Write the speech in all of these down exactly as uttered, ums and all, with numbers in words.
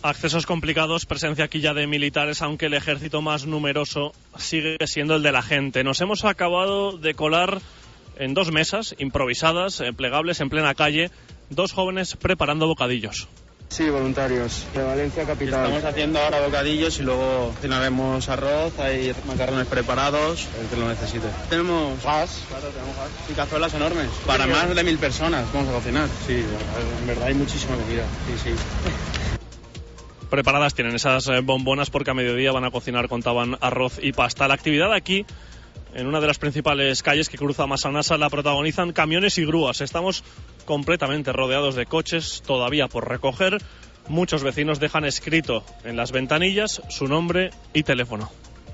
Accesos complicados, presencia aquí ya de militares, aunque el ejército más numeroso sigue siendo el de la gente. Nos hemos acabado de colar en dos mesas improvisadas, eh, plegables, en plena calle, dos jóvenes preparando bocadillos. Sí, voluntarios, de Valencia capital. Estamos haciendo ahora bocadillos y luego cenaremos arroz, hay macarrones preparados, el que lo necesite. Tenemos gas, claro, tenemos gas, y cazuelas enormes. Para más de mil personas vamos a cocinar. Sí, en verdad hay muchísima comida, sí, sí. Preparadas tienen esas bombonas porque a mediodía van a cocinar, contaban, arroz y pasta. La actividad aquí, en una de las principales calles que cruza Massanassa, la protagonizan camiones y grúas. Estamos completamente rodeados de coches todavía por recoger. Muchos vecinos dejan escrito en las ventanillas su nombre y teléfono.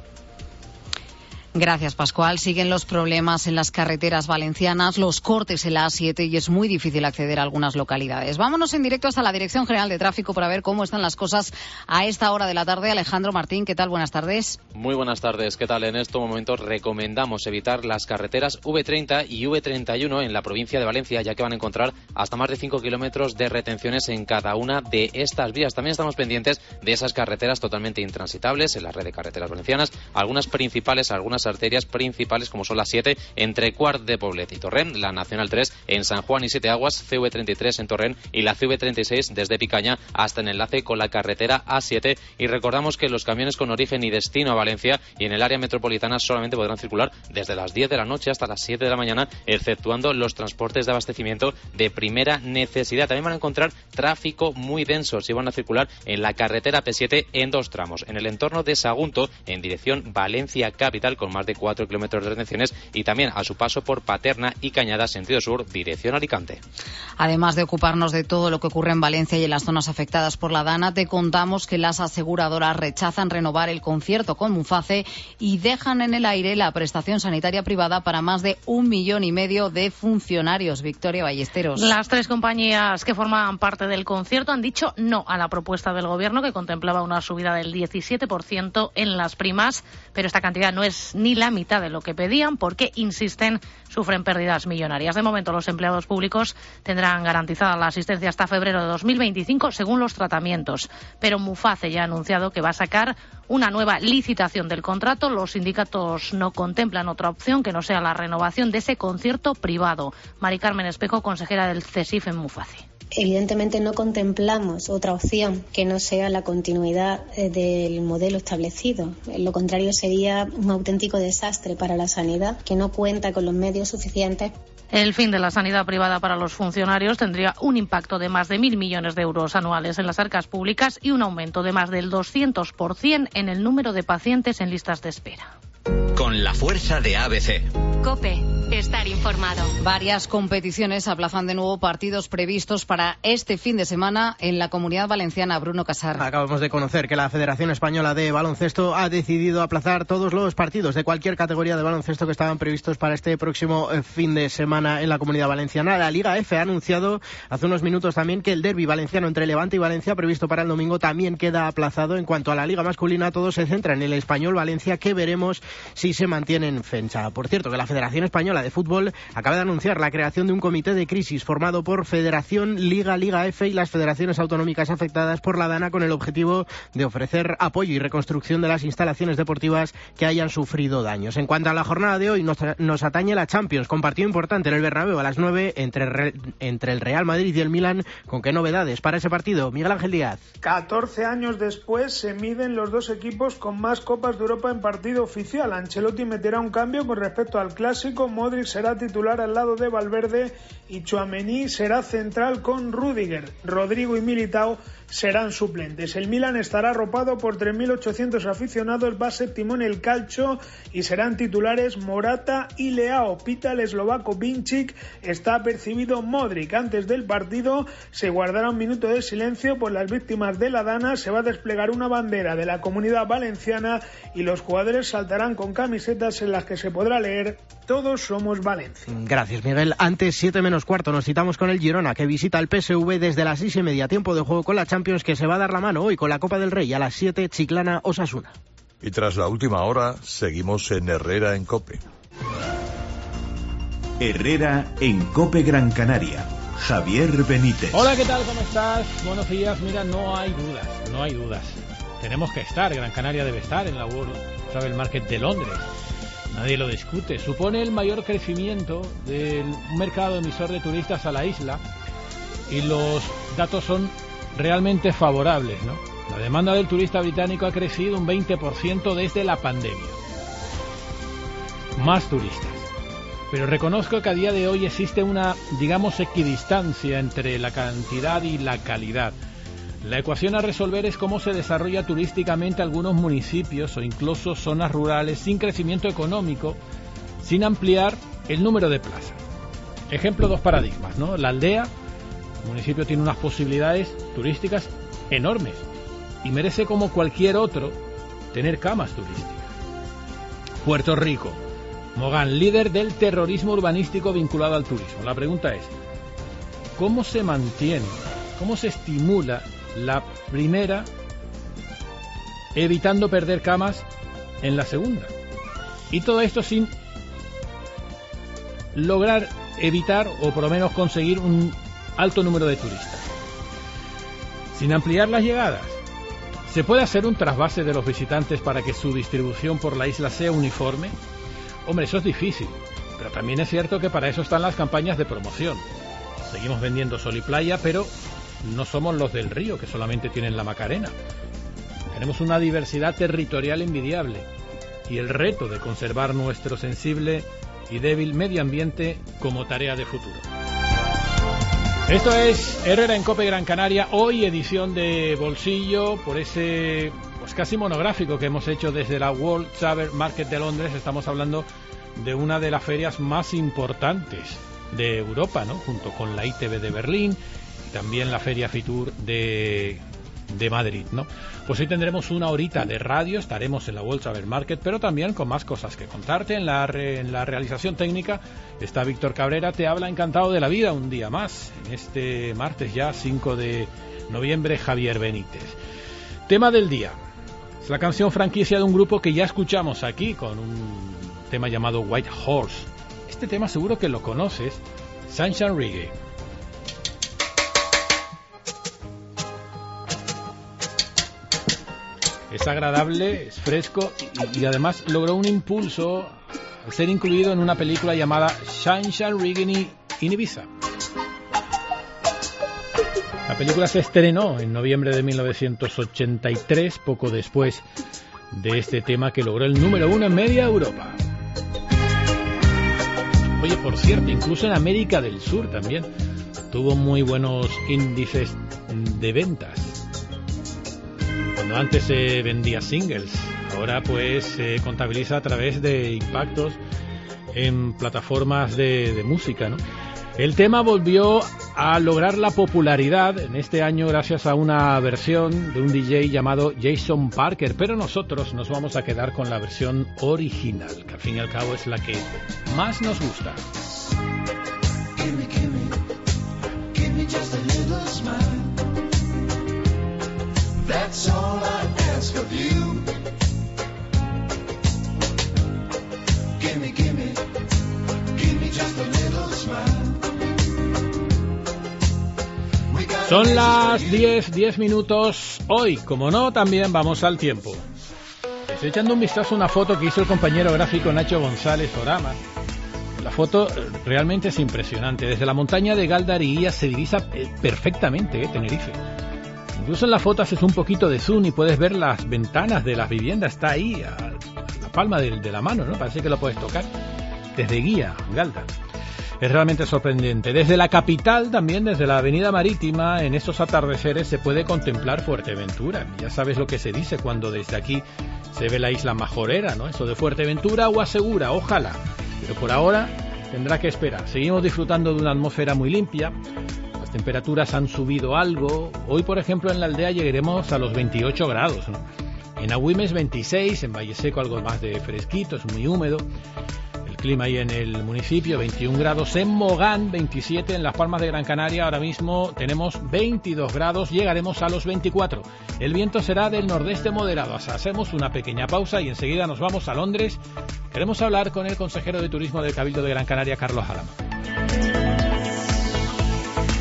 Gracias, Pascual. Siguen los problemas en las carreteras valencianas, los cortes en la A siete y es muy difícil acceder a algunas localidades. Vámonos en directo hasta la Dirección General de Tráfico para ver cómo están las cosas a esta hora de la tarde. Alejandro Martín, ¿qué tal? Buenas tardes. Muy buenas tardes. ¿Qué tal? En estos momentos recomendamos evitar las carreteras V treinta y V treinta y uno en la provincia de Valencia, ya que van a encontrar hasta más de cinco kilómetros de retenciones en cada una de estas vías. También estamos pendientes de esas carreteras totalmente intransitables en la red de carreteras valencianas, algunas principales, algunas arterias principales como son las siete entre Quart de Poblet y Torrent, la Nacional tres en San Juan y Siete Aguas, C V treinta y tres en Torrent y la C V treinta y seis desde Picaña hasta el enlace con la carretera A siete. Y recordamos que los camiones con origen y destino a Valencia y en el área metropolitana solamente podrán circular desde las diez de la noche hasta las siete de la mañana, exceptuando los transportes de abastecimiento de primera necesidad. También van a encontrar tráfico muy denso si van a circular en la carretera P siete en dos tramos, en el entorno de Sagunto en dirección Valencia capital con más de cuatro kilómetros de retenciones y también a su paso por Paterna y Cañada sentido sur dirección Alicante. Además de ocuparnos de todo lo que ocurre en Valencia y en las zonas afectadas por la Dana, te contamos que las aseguradoras rechazan renovar el concierto con Muface y dejan en el aire la prestación sanitaria privada para más de un millón y medio de funcionarios. Victoria Ballesteros. Las tres compañías que forman parte del concierto han dicho no a la propuesta del gobierno que contemplaba una subida del diecisiete por ciento en las primas, pero esta cantidad no es ni la mitad de lo que pedían porque, insisten, sufren pérdidas millonarias. De momento, los empleados públicos tendrán garantizada la asistencia hasta febrero de dos mil veinticinco según los tratamientos. Pero Muface ya ha anunciado que va a sacar una nueva licitación del contrato. Los sindicatos no contemplan otra opción que no sea la renovación de ese concierto privado. Mari Carmen Espejo, consejera del CESIF en Muface. Evidentemente no contemplamos otra opción que no sea la continuidad del modelo establecido. Lo contrario sería un auténtico desastre para la sanidad, que no cuenta con los medios suficientes. El fin de la sanidad privada para los funcionarios tendría un impacto de más de mil millones de euros anuales en las arcas públicas y un aumento de más del doscientos por ciento en el número de pacientes en listas de espera. Con la fuerza de A B C. COPE. Estar informado. Varias competiciones aplazan de nuevo partidos previstos para este fin de semana en la Comunidad Valenciana. Bruno Casar. Acabamos de conocer que la Federación Española de Baloncesto ha decidido aplazar todos los partidos de cualquier categoría de baloncesto que estaban previstos para este próximo fin de semana en la Comunidad Valenciana. La Liga F ha anunciado hace unos minutos también que el derbi valenciano entre Levante y Valencia, previsto para el domingo, también queda aplazado. En cuanto a la Liga masculina, todo se centra en el Español Valencia, que veremos si se mantiene en fecha. Por cierto, que la Federación Española de Fútbol acaba de anunciar la creación de un comité de crisis formado por Federación, Liga, Liga F y las federaciones autonómicas afectadas por la Dana, con el objetivo de ofrecer apoyo y reconstrucción de las instalaciones deportivas que hayan sufrido daños. En cuanto a la jornada de hoy, nos, nos atañe la Champions, con partido importante en el Bernabéu a las nueve entre, entre el Real Madrid y el Milan. ¿Con qué novedades para ese partido? Miguel Ángel Díaz. catorce años después se miden los dos equipos con más Copas de Europa en partido oficial. Ancelotti meterá un cambio con respecto al clásico. Modric será titular al lado de Valverde y Tchouaméni será central con Rüdiger. Rodrigo y Militao serán suplentes. El Milan estará arropado por tres mil ochocientos aficionados, va séptimo en el calcio y serán titulares Morata y Leao. Pita el eslovaco Vinčić, está apercibido Modric. Antes del partido se guardará un minuto de silencio por las víctimas de la Dana, se va a desplegar una bandera de la Comunidad Valenciana y los jugadores saltarán con camisetas en las que se podrá leer "Todos somos Valencia". Gracias, Miguel. Antes, siete menos cuarto, nos citamos con el Girona, que visita al P S V desde las seis y media, tiempo de juego con la Champions, que se va a dar la mano hoy con la Copa del Rey a las siete, Chiclana Osasuna. Y tras la última hora, seguimos en Herrera en COPE. Herrera en COPE Gran Canaria. Javier Benítez. Hola, ¿qué tal? ¿Cómo estás? Buenos días. Mira, no hay dudas, no hay dudas. Tenemos que estar, Gran Canaria debe estar en la World Travel Market de Londres. Nadie lo discute. Supone el mayor crecimiento del mercado emisor de turistas a la isla y los datos son realmente favorables, ¿no? La demanda del turista británico ha crecido un veinte por ciento desde la pandemia. Más turistas. Pero reconozco que a día de hoy existe una, digamos, equidistancia entre la cantidad y la calidad. La ecuación a resolver es cómo se desarrolla turísticamente algunos municipios o incluso zonas rurales sin crecimiento económico, sin ampliar el número de plazas. Ejemplo, dos paradigmas, ¿no? La Aldea, el municipio tiene unas posibilidades turísticas enormes y merece, como cualquier otro, tener camas turísticas. Puerto Rico, Mogán, líder del terrorismo urbanístico vinculado al turismo. La pregunta es, ¿cómo se mantiene, cómo se estimula la primera, evitando perder camas en la segunda? Y todo esto sin lograr evitar o por lo menos conseguir un alto número de turistas. Sin ampliar las llegadas. ¿Se puede hacer un trasvase de los visitantes para que su distribución por la isla sea uniforme? Hombre, eso es difícil, pero también es cierto que para eso están las campañas de promoción. Seguimos vendiendo sol y playa, pero no somos los del río, que solamente tienen la Macarena. Tenemos una diversidad territorial envidiable y el reto de conservar nuestro sensible y débil medio ambiente como tarea de futuro. Esto es Herrera en COPE Gran Canaria, hoy edición de bolsillo por ese pues casi monográfico que hemos hecho desde la World Travel Market de Londres. Estamos hablando de una de las ferias más importantes de Europa, ¿no? Junto con la I T B de Berlín y también la Feria Fitur de, de Madrid, ¿no? Pues hoy tendremos una horita de radio, estaremos en la World Travel Market, pero también con más cosas que contarte. En la, re, en la realización técnica está Víctor Cabrera, te habla encantado de la vida un día más, en este martes ya cinco de noviembre, Javier Benítez. Tema del día, es la canción franquicia de un grupo que ya escuchamos aquí con un tema llamado White Horse. Este tema seguro que lo conoces, Sunshine Reggae. Es agradable, es fresco y, y además logró un impulso al ser incluido en una película llamada Sunshine Reggae in Ibiza. La película se estrenó en noviembre de mil novecientos ochenta y tres, poco después de este tema que logró el número uno en media Europa. Oye, por cierto, incluso en América del Sur también tuvo muy buenos índices de ventas. Cuando antes se vendía singles, ahora pues se contabiliza a través de impactos en plataformas de, de música, ¿no? El tema volvió a lograr la popularidad en este año gracias a una versión de un D J llamado Jason Parker, pero nosotros nos vamos a quedar con la versión original, que al fin y al cabo es la que más nos gusta. Gimme, gimme, gimme just a little smile. That's all I ask of you. Gimme, gimme, gimme just a little smile. Son las diez, diez minutos. Hoy, como no, también vamos al tiempo. Estoy echando un vistazo a una foto que hizo el compañero gráfico Nacho González Orama. La foto realmente es impresionante. Desde la montaña de Galdaría se divisa perfectamente, ¿eh? Tenerife. Incluso en la foto haces un poquito de zoom y puedes ver las ventanas de las viviendas. Está ahí, a la palma de, de la mano, ¿no? Parece que lo puedes tocar. Desde Guía, Galda. Es realmente sorprendente. Desde la capital, también desde la avenida Marítima, en estos atardeceres se puede contemplar Fuerteventura. Ya sabes lo que se dice cuando desde aquí se ve la isla majorera, ¿no? Eso de Fuerteventura, agua segura, ojalá. Pero por ahora tendrá que esperar. Seguimos disfrutando de una atmósfera muy limpia. Las temperaturas han subido algo. Hoy, por ejemplo, en la aldea llegaremos a los veintiocho grados, ¿no? En Agüimes veintiséis, en Valle Seco algo más de fresquito, es muy húmedo. Clima ahí en el municipio, veintiún grados, en Mogán veintisiete, en Las Palmas de Gran Canaria ahora mismo tenemos veintidós grados, llegaremos a los veinticuatro. El viento será del nordeste moderado. Hacemos una pequeña pausa y enseguida nos vamos a Londres. Queremos hablar con el consejero de Turismo del Cabildo de Gran Canaria, Carlos Álamo.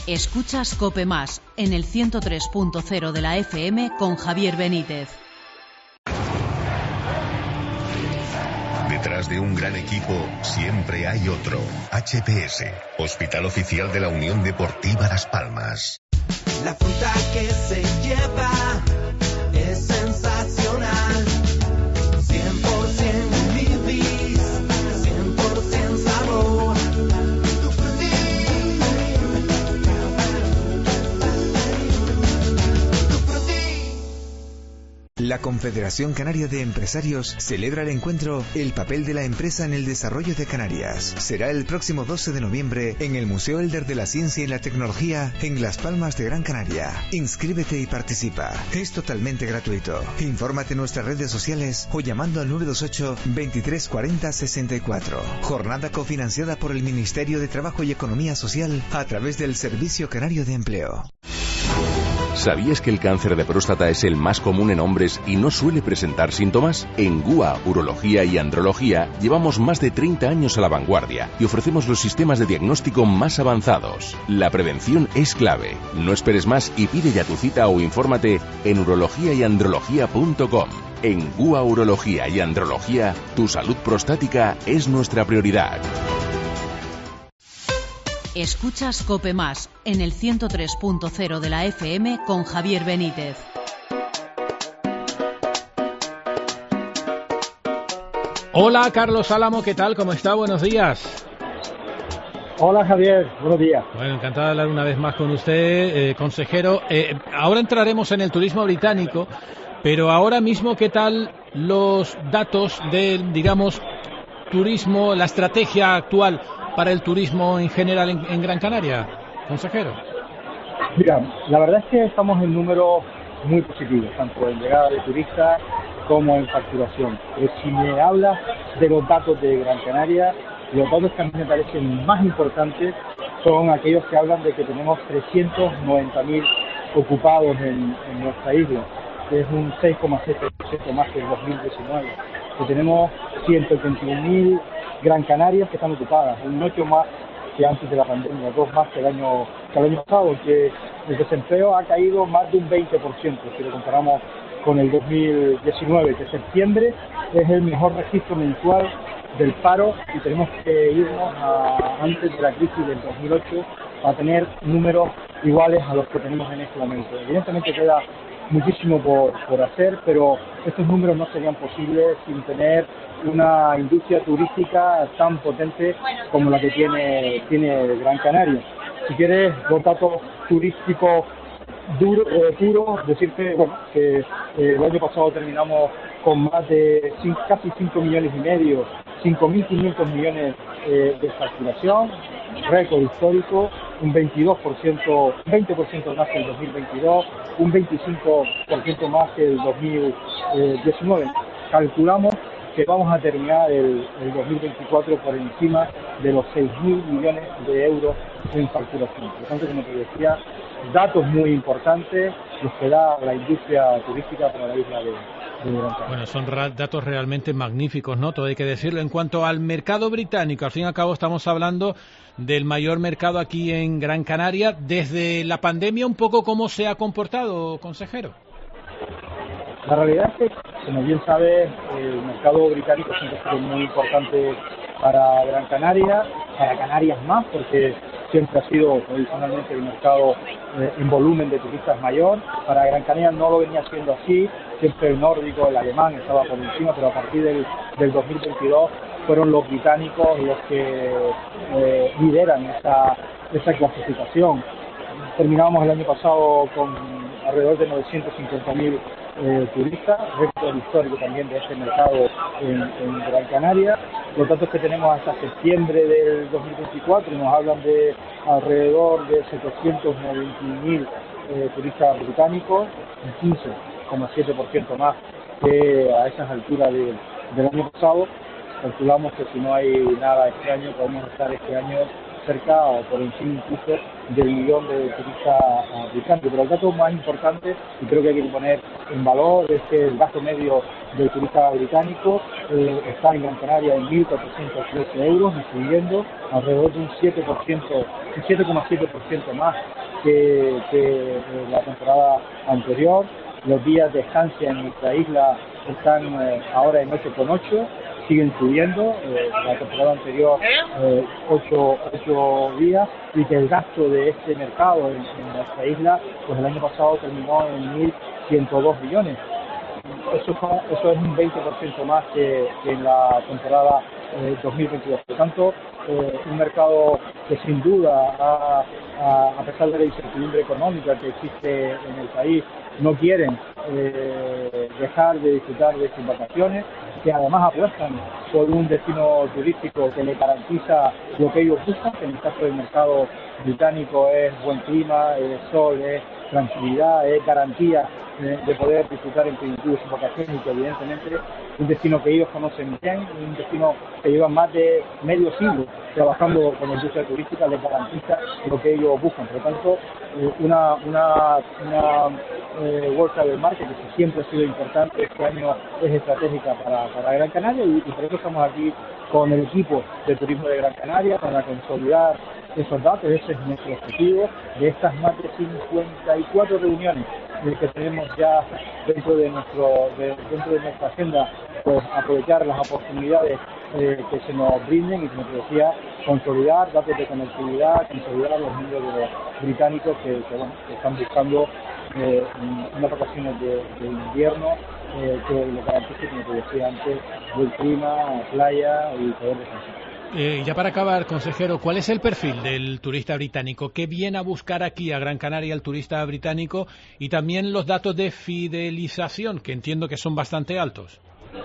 Escuchas COPE Más en el ciento tres punto cero de la F M con Javier Benítez. Detrás de un gran equipo siempre hay otro. H P S, Hospital Oficial de la Unión Deportiva Las Palmas. La fruta que se lleva es sensacional. cien por ciento Libis, cien por ciento sabor. La Confederación Canaria de Empresarios celebra el encuentro El papel de la empresa en el desarrollo de Canarias. Será el próximo doce de noviembre en el Museo Elder de la Ciencia y la Tecnología en Las Palmas de Gran Canaria. Inscríbete y participa. Es totalmente gratuito. Infórmate en nuestras redes sociales o llamando al nueve dos ocho, veintitrés cuarenta, sesenta y cuatro. Jornada cofinanciada por el Ministerio de Trabajo y Economía Social a través del Servicio Canario de Empleo. ¿Sabías que el cáncer de próstata es el más común en hombres y no suele presentar síntomas? En G U A, Urología y Andrología llevamos más de treinta años a la vanguardia y ofrecemos los sistemas de diagnóstico más avanzados. La prevención es clave. No esperes más y pide ya tu cita o infórmate en urología y andrología punto com. En G U A, Urología y Andrología, tu salud prostática es nuestra prioridad. Escuchas COPE Más en el ciento tres punto cero de la F M con Javier Benítez. Hola, Carlos Álamo, ¿qué tal? ¿Cómo está? Buenos días. Hola, Javier. Buenos días. Bueno, encantado de hablar una vez más con usted, eh, consejero. Eh, ahora entraremos en el turismo británico, pero ahora mismo, ¿qué tal los datos del, digamos, turismo, la estrategia actual para el turismo en general en, en Gran Canaria, consejero? Mira, la verdad es que estamos en números muy positivos, tanto en llegada de turistas como en facturación. Pero si me hablas de los datos de Gran Canaria, los datos que a mí me parecen más importantes son aquellos que hablan de que tenemos trescientos noventa mil ocupados en, en nuestra isla, que es un seis coma siete por ciento más que el dos mil diecinueve. Que tenemos ciento ochenta y uno mil Gran Canarias que están ocupadas, un ocho más que antes de la pandemia, dos más que el año, que el año pasado, que el desempleo ha caído más de un veinte por ciento si lo comparamos con el dos mil diecinueve, que septiembre es el mejor registro mensual del paro y tenemos que irnos a antes de la crisis del dos mil ocho para tener números iguales a los que tenemos en este momento. Evidentemente queda muchísimo por, por hacer, pero estos números no serían posibles sin tener una industria turística tan potente como la que tiene, tiene Gran Canaria. Si quieres los datos turísticos duros, eh, puros, decirte bueno, que eh, el año pasado terminamos con más de cinco, casi cinco millones y medio, cinco mil quinientos millones eh, de facturación, récord histórico, un veintidós por ciento, veinte por ciento más que el dos mil veintidós, un veinticinco por ciento más que el dos mil diecinueve. Calculamos que vamos a terminar el, el dos mil veinticuatro por encima de los seis mil millones de euros en facturación. Por lo tanto, como te decía, datos muy importantes los que da la industria turística para la isla de, de Gran Canaria. Bueno, son ra- datos realmente magníficos, ¿no? Todo hay que decirlo. En cuanto al mercado británico, al fin y al cabo estamos hablando del mayor mercado aquí en Gran Canaria. Desde la pandemia, un poco cómo se ha comportado, consejero. La realidad es que, como bien sabes, el mercado británico siempre ha sido muy importante para Gran Canaria, para Canarias más, porque siempre ha sido tradicionalmente el mercado eh, en volumen de turistas mayor. Para Gran Canaria no lo venía siendo así, siempre el nórdico, el alemán estaba por encima, pero a partir del, del dos mil veintidós fueron los británicos los que eh, lideran esa, esa clasificación. Terminábamos el año pasado con alrededor de novecientos cincuenta mil eh, turistas, récord histórico también de este mercado en, en Gran Canaria. Los datos que tenemos hasta septiembre del dos mil veinticuatro nos hablan de alrededor de setecientos noventa mil eh, turistas británicos, un quince coma siete por ciento más que a esas alturas de, del año pasado. Calculamos que si no hay nada este año, podemos estar este año cerca o por encima incluso del millón de turistas británicos. Pero el dato más importante, y creo que hay que poner en valor, es que el gasto medio del turista británico eh, está en Gran Canaria en mil cuatrocientos trece euros, incluyendo alrededor de un siete por ciento, un siete coma siete por ciento más que, que la temporada anterior. Los días de estancia en nuestra isla están eh, ahora en ocho coma ocho, siguen subiendo, eh, la temporada anterior eh, ocho días, y que el gasto de este mercado en, en nuestra isla, pues el año pasado terminó en mil ciento dos millones. Eso, eso es un veinte por ciento más que, que en la temporada eh, dos mil veintidós. Por lo tanto, eh, un mercado que sin duda, a, a, a pesar de la incertidumbre económica que existe en el país, no quieren eh, dejar de disfrutar de sus vacaciones, que además apuestan por un destino turístico que le garantiza lo que ellos buscan, que en el caso del mercado británico es buen clima, es sol, es tranquilidad, es garantía de, de poder disfrutar en plenitud de sus vacaciones, y que evidentemente un destino que ellos conocen bien, un destino que llevan más de medio siglo trabajando con la industria turística, les garantiza lo que ellos buscan. Por lo tanto, una, una, una eh, World Travel Market que siempre ha sido importante, este año es estratégica para, para Gran Canaria, y, y por eso estamos aquí con el equipo de turismo de Gran Canaria para consolidar esos datos. Ese es nuestro objetivo de estas más de cincuenta y cuatro reuniones que tenemos ya dentro de nuestro de, dentro de nuestra agenda, pues aprovechar las oportunidades eh, que se nos brinden, y como te decía, consolidar datos de conectividad, consolidar a los miembros de los británicos que, que, bueno, que están buscando eh, unas vacaciones de, de invierno eh, que le garantice, como te decía antes, buen clima, playa y poder descansar. Eh, ya para acabar, consejero, ¿cuál es el perfil del turista británico? ¿Qué viene a buscar aquí a Gran Canaria el turista británico? Y también los datos de fidelización, que entiendo que son bastante altos.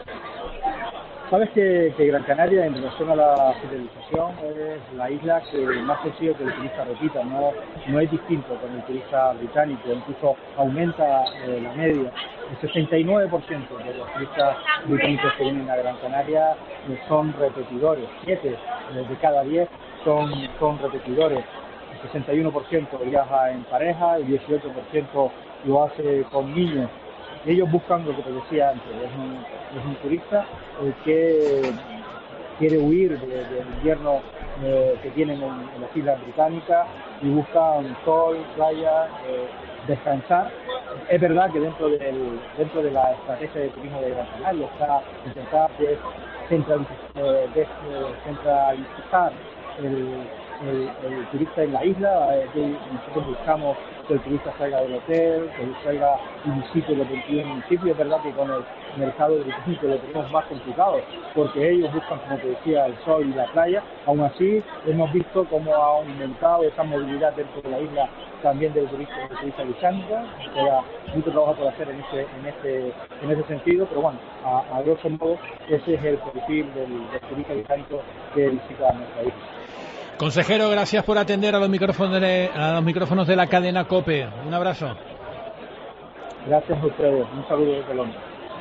Sabes que, que Gran Canaria, en relación a la fidelización, es la isla que más consigue que el turista repita. No, no es distinto con el turista británico, incluso aumenta eh, la media. El sesenta y nueve por ciento de los turistas británicos que vienen a Gran Canaria eh, son repetidores. siete eh, de cada diez son, son repetidores. El sesenta y uno por ciento viaja en pareja, el dieciocho por ciento lo hace con niños. Ellos buscan lo que te decía antes, es un, es un turista eh, que quiere huir de, del invierno eh, que tienen en, en las islas británicas, y buscan sol, playa, eh, descansar. Es verdad que dentro del dentro de la estrategia de turismo de Gran Canaria está intentar descentralizar, eh, descentralizar el, el, el turista en la isla. Eh, nosotros buscamos que el turista salga del hotel, que salga y visite los veintidós municipios. Es verdad que con el mercado británico lo tenemos más complicado, porque ellos buscan, como te decía, el sol y la playa. Aún así, hemos visto cómo ha aumentado esa movilidad dentro de la isla también del turista, del turista británico. Queda mucho trabajo por hacer en ese, en ese, en ese sentido, pero bueno, a, a grosso modo, ese es el perfil del, del turista británico que visita nuestra isla. Consejero, gracias por atender a los micrófonos de, a los micrófonos de la cadena COPE. Un abrazo. Gracias a ustedes. Un saludo desde Londres.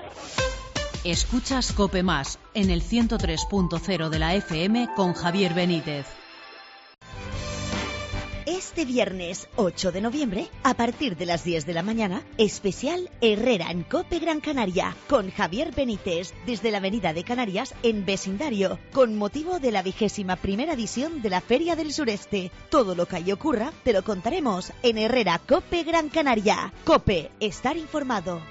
Escuchas COPE Más en el ciento tres punto cero de la F M con Javier Benítez. Este viernes ocho de noviembre, a partir de las diez de la mañana, especial Herrera en COPE Gran Canaria, con Javier Benítez, desde la Avenida de Canarias en vecindario, con motivo de la vigésima primera edición de la Feria del Sureste. Todo lo que ahí ocurra, te lo contaremos en Herrera COPE Gran Canaria. COPE, estar informado.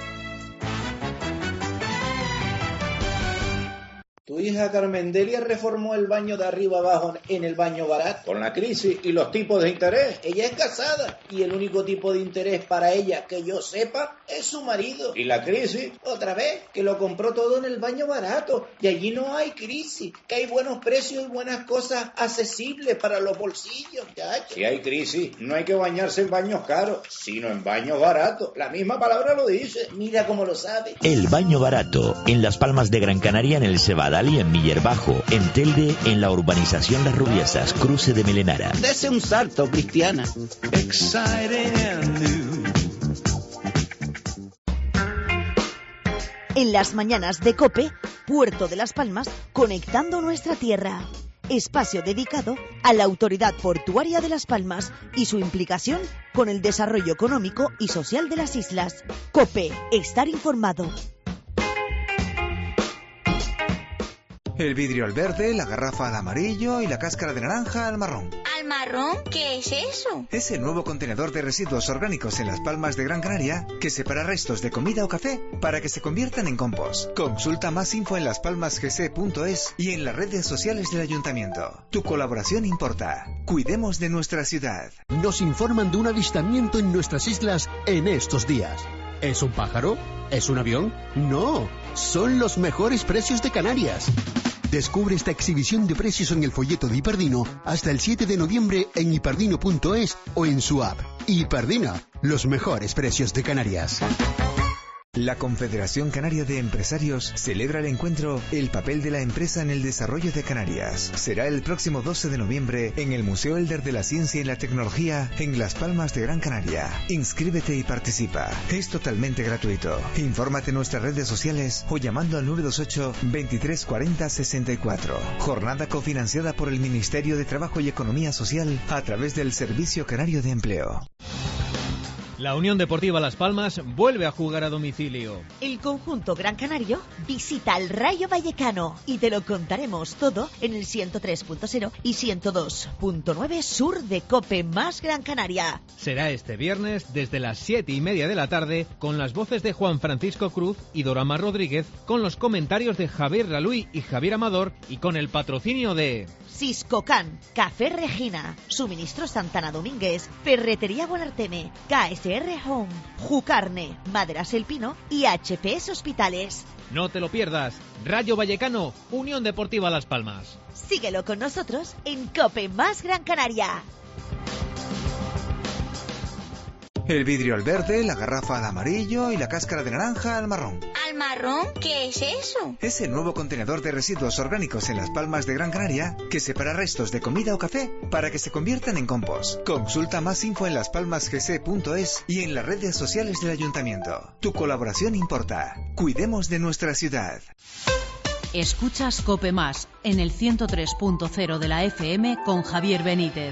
Tu hija Carmendelia reformó el baño de arriba abajo en el baño barato. Con la crisis y los tipos de interés, ella es casada y el único tipo de interés para ella que yo sepa es su marido. Y la crisis, otra vez, que lo compró todo en el baño barato y allí no hay crisis, que hay buenos precios y buenas cosas accesibles para los bolsillos, chacho. Si hay crisis, no hay que bañarse en baños caros, sino en baños baratos. La misma palabra lo dice, mira cómo lo sabe. El baño barato, en Las Palmas de Gran Canaria, en el Cebadal y en Miller Bajo, en Telde, en la urbanización Las Rubiesas, cruce de Melenara. Dese un salto, Cristiana. En las mañanas de COPE, Puerto de Las Palmas, conectando nuestra tierra. espacio dedicado a la Autoridad Portuaria de Las Palmas y su implicación con el desarrollo económico y social de las islas. COPE, estar informado. El vidrio al verde, la garrafa al amarillo y la cáscara de naranja al marrón. ¿Al marrón? ¿Qué es eso? Es el nuevo contenedor de residuos orgánicos en Las Palmas de Gran Canaria que separa restos de comida o café para que se conviertan en compost. Consulta más info en laspalmasgc punto es y en las redes sociales del ayuntamiento. Tu colaboración importa. Cuidemos de nuestra ciudad. Nos informan de un avistamiento en nuestras islas en estos días. ¿Es un pájaro? ¿Es un avión? No, son los mejores precios de Canarias. Descubre esta exhibición de precios en el folleto de Hiperdino hasta el siete de noviembre en hiperdino punto es o en su app. Hiperdino, los mejores precios de Canarias. La Confederación Canaria de Empresarios celebra el encuentro El papel de la empresa en el desarrollo de Canarias. Será el próximo doce de noviembre en el Museo Elder de la Ciencia y la Tecnología en Las Palmas de Gran Canaria. Inscríbete y participa. Es totalmente gratuito. Infórmate en nuestras redes sociales o llamando al nueve dos ocho, veintitrés cuarenta, sesenta y cuatro. Jornada cofinanciada por el Ministerio de Trabajo y Economía Social a través del Servicio Canario de Empleo. La Unión Deportiva Las Palmas vuelve a jugar a domicilio. El conjunto Gran Canario visita al Rayo Vallecano y te lo contaremos todo en el ciento tres punto cero y ciento dos punto nueve sur de COPE más Gran Canaria. Será este viernes desde las siete y media de la tarde con las voces de Juan Francisco Cruz y Dorama Rodríguez, con los comentarios de Javier Laluy y Javier Amador y con el patrocinio de Siscocan, Café Regina, Suministro Santana Domínguez, Ferretería Buenarteme, K S R Home, Jucarne, Maderas El Pino y H P S Hospitales. No te lo pierdas. Rayo Vallecano, Unión Deportiva Las Palmas. Síguelo con nosotros en COPE más Gran Canaria. El vidrio al verde, la garrafa al amarillo y la cáscara de naranja al marrón. ¿Al marrón? ¿Qué es eso? Es el nuevo contenedor de residuos orgánicos en Las Palmas de Gran Canaria que separa restos de comida o café para que se conviertan en compost. Consulta más info en laspalmasgc punto es y en las redes sociales del ayuntamiento. Tu colaboración importa. Cuidemos de nuestra ciudad. Escuchas COPE más en el ciento tres punto cero de la F M con Javier Benítez.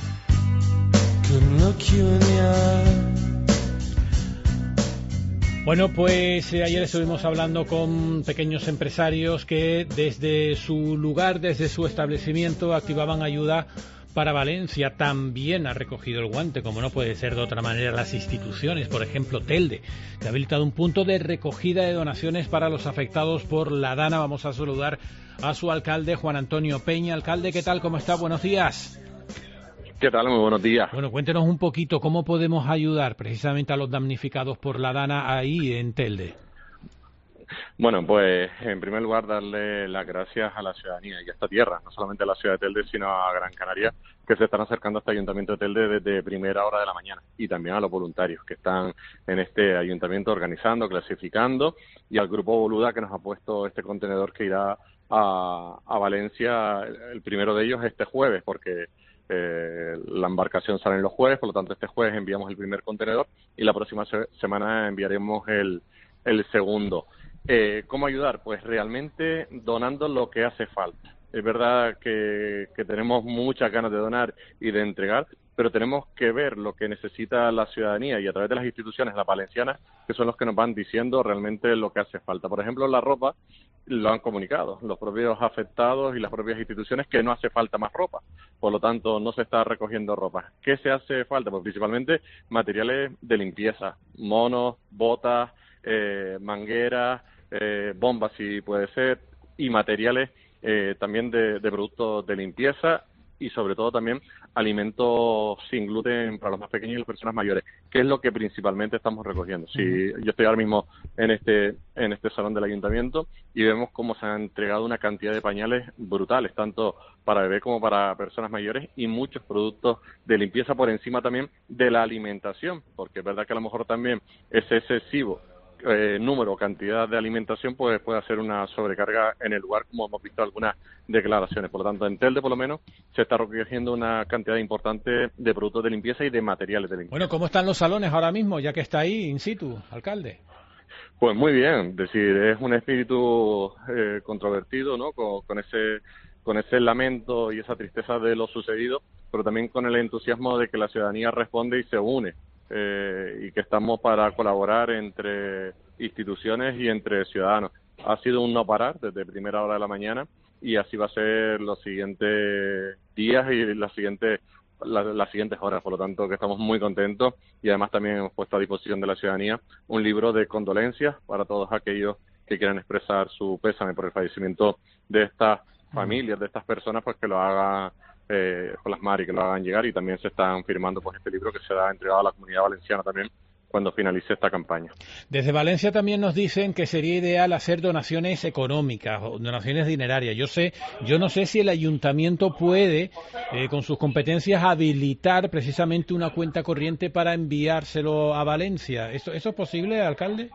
Bueno, pues eh, ayer estuvimos hablando con pequeños empresarios que desde su lugar, desde su establecimiento, activaban ayuda para Valencia. También ha recogido el guante, como no puede ser de otra manera, las instituciones, por ejemplo Telde, que ha habilitado un punto de recogida de donaciones para los afectados por la Dana. Vamos a saludar a su alcalde, Juan Antonio Peña. Alcalde, ¿qué tal? ¿Cómo está? Buenos días. ¿Qué tal? Muy buenos días. Bueno, cuéntenos un poquito cómo podemos ayudar precisamente a los damnificados por la Dana ahí en Telde. Bueno, pues en primer lugar darle las gracias a la ciudadanía y a esta tierra, no solamente a la ciudad de Telde, sino a Gran Canaria, que se están acercando a este ayuntamiento de Telde desde primera hora de la mañana, y también a los voluntarios que están en este ayuntamiento organizando, clasificando, y al grupo Boluda que nos ha puesto este contenedor que irá a, a Valencia, el primero de ellos este jueves, porque Eh, la embarcación sale los jueves, por lo tanto este jueves enviamos el primer contenedor y la próxima se semana enviaremos el, el segundo. Eh, ¿Cómo ayudar? Pues realmente donando lo que hace falta. Es verdad que, que tenemos muchas ganas de donar y de entregar, pero tenemos que ver lo que necesita la ciudadanía y a través de las instituciones, las valencianas, que son los que nos van diciendo realmente lo que hace falta. Por ejemplo, la ropa lo han comunicado los propios afectados y las propias instituciones que no hace falta más ropa. Por lo tanto, no se está recogiendo ropa. ¿Qué se hace falta? Pues principalmente materiales de limpieza, monos, botas, eh, mangueras, eh, bombas si puede ser, y materiales eh, también de, de productos de limpieza y sobre todo también alimentos sin gluten para los más pequeños y las personas mayores, que es lo que principalmente estamos recogiendo. Si yo estoy ahora mismo en este en este salón del ayuntamiento y vemos cómo se han entregado una cantidad de pañales brutales, tanto para bebés como para personas mayores, y muchos productos de limpieza por encima también de la alimentación, porque es verdad que a lo mejor también es excesivo Eh, número o cantidad de alimentación pues puede hacer una sobrecarga en el lugar, como hemos visto algunas declaraciones. Por lo tanto, en Telde por lo menos se está recogiendo una cantidad importante de productos de limpieza y de materiales de limpieza. Bueno, ¿cómo están los salones ahora mismo, ya que está ahí in situ, alcalde? Pues muy bien, es decir, es un espíritu eh, controvertido, ¿no? Con, con ese con ese lamento y esa tristeza de lo sucedido, pero también con el entusiasmo de que la ciudadanía responde y se une, eh, y que estamos para colaborar entre instituciones y entre ciudadanos. Ha sido un no parar desde primera hora de la mañana y así va a ser los siguientes días y las siguientes la, las siguientes horas, por lo tanto que estamos muy contentos y además también hemos puesto a disposición de la ciudadanía un libro de condolencias para todos aquellos que quieran expresar su pésame por el fallecimiento de estas familias, de estas personas, pues que lo hagan eh, plasmar y que lo hagan llegar, y también se están firmando pues este libro que será entregado a la comunidad valenciana también cuando finalice esta campaña. Desde Valencia también nos dicen que sería ideal hacer donaciones económicas o donaciones dinerarias. Yo sé, yo no sé si el ayuntamiento puede, eh, con sus competencias, habilitar precisamente una cuenta corriente para enviárselo a Valencia. ¿Eso, eso es posible, alcalde?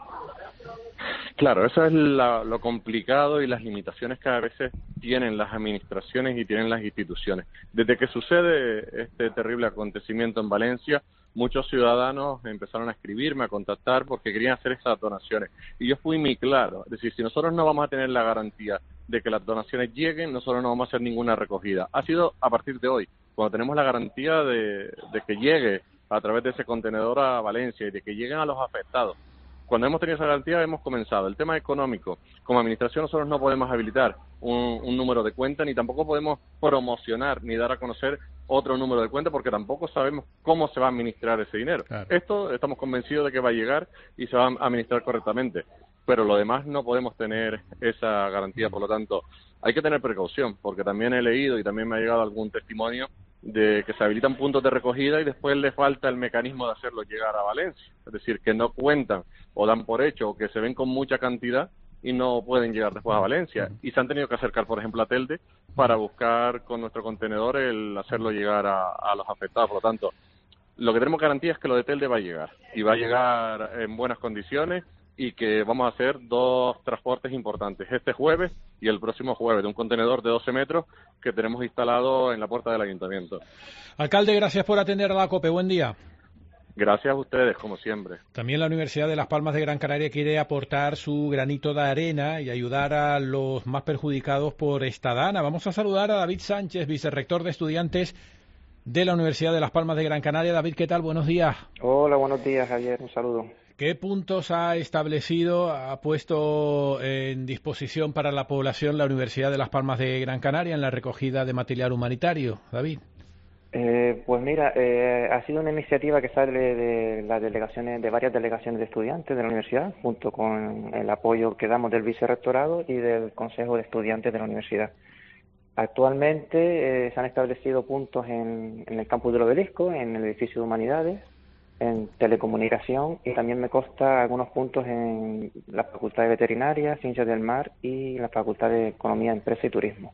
Claro, eso es la, lo complicado y las limitaciones que a veces tienen las administraciones y tienen las instituciones. Desde que sucede este terrible acontecimiento en Valencia, muchos ciudadanos empezaron a escribirme, a contactar, porque querían hacer esas donaciones. Y yo fui muy claro, es decir, si nosotros no vamos a tener la garantía de que las donaciones lleguen, nosotros no vamos a hacer ninguna recogida. Ha sido a partir de hoy, cuando tenemos la garantía de, de que llegue a través de ese contenedor a Valencia y de que lleguen a los afectados. Cuando hemos tenido esa garantía hemos comenzado. El tema económico, como administración nosotros no podemos habilitar un, un número de cuenta, ni tampoco podemos promocionar ni dar a conocer otro número de cuenta, porque tampoco sabemos cómo se va a administrar ese dinero. Claro. Esto estamos convencidos de que va a llegar y se va a administrar correctamente, pero lo demás no podemos tener esa garantía. Por lo tanto, hay que tener precaución, porque también he leído y también me ha llegado algún testimonio de que se habilitan puntos de recogida y después le falta el mecanismo de hacerlo llegar a Valencia. Es decir, que no cuentan o dan por hecho o que se ven con mucha cantidad y no pueden llegar después a Valencia. Y se han tenido que acercar, por ejemplo, a Telde para buscar con nuestro contenedor el hacerlo llegar a, a los afectados. Por lo tanto, lo que tenemos garantía es que lo de Telde va a llegar. Y va a llegar en buenas condiciones y que vamos a hacer dos transportes importantes, este jueves y el próximo jueves, de un contenedor de doce metros que tenemos instalado en la puerta del ayuntamiento. Alcalde, gracias por atender a la COPE. Buen día. Gracias a ustedes, como siempre. También la Universidad de Las Palmas de Gran Canaria quiere aportar su granito de arena y ayudar a los más perjudicados por esta dana. Vamos a saludar a David Sánchez, vicerrector de estudiantes de la Universidad de Las Palmas de Gran Canaria. David, ¿qué tal? Buenos días. Hola, buenos días, Javier. Un saludo. ¿Qué puntos ha establecido, ha puesto en disposición para la población la Universidad de Las Palmas de Gran Canaria en la recogida de material humanitario, David? Eh, pues mira, eh, ha sido una iniciativa que sale de las delegaciones, de varias delegaciones de estudiantes de la universidad, junto con el apoyo que damos del vicerrectorado y del Consejo de Estudiantes de la universidad. Actualmente eh, se han establecido puntos en, en el campus del Obelisco, en el edificio de Humanidades, en telecomunicación, y también me consta algunos puntos en la Facultad de Veterinaria, Ciencias del Mar y la Facultad de Economía, Empresa y Turismo.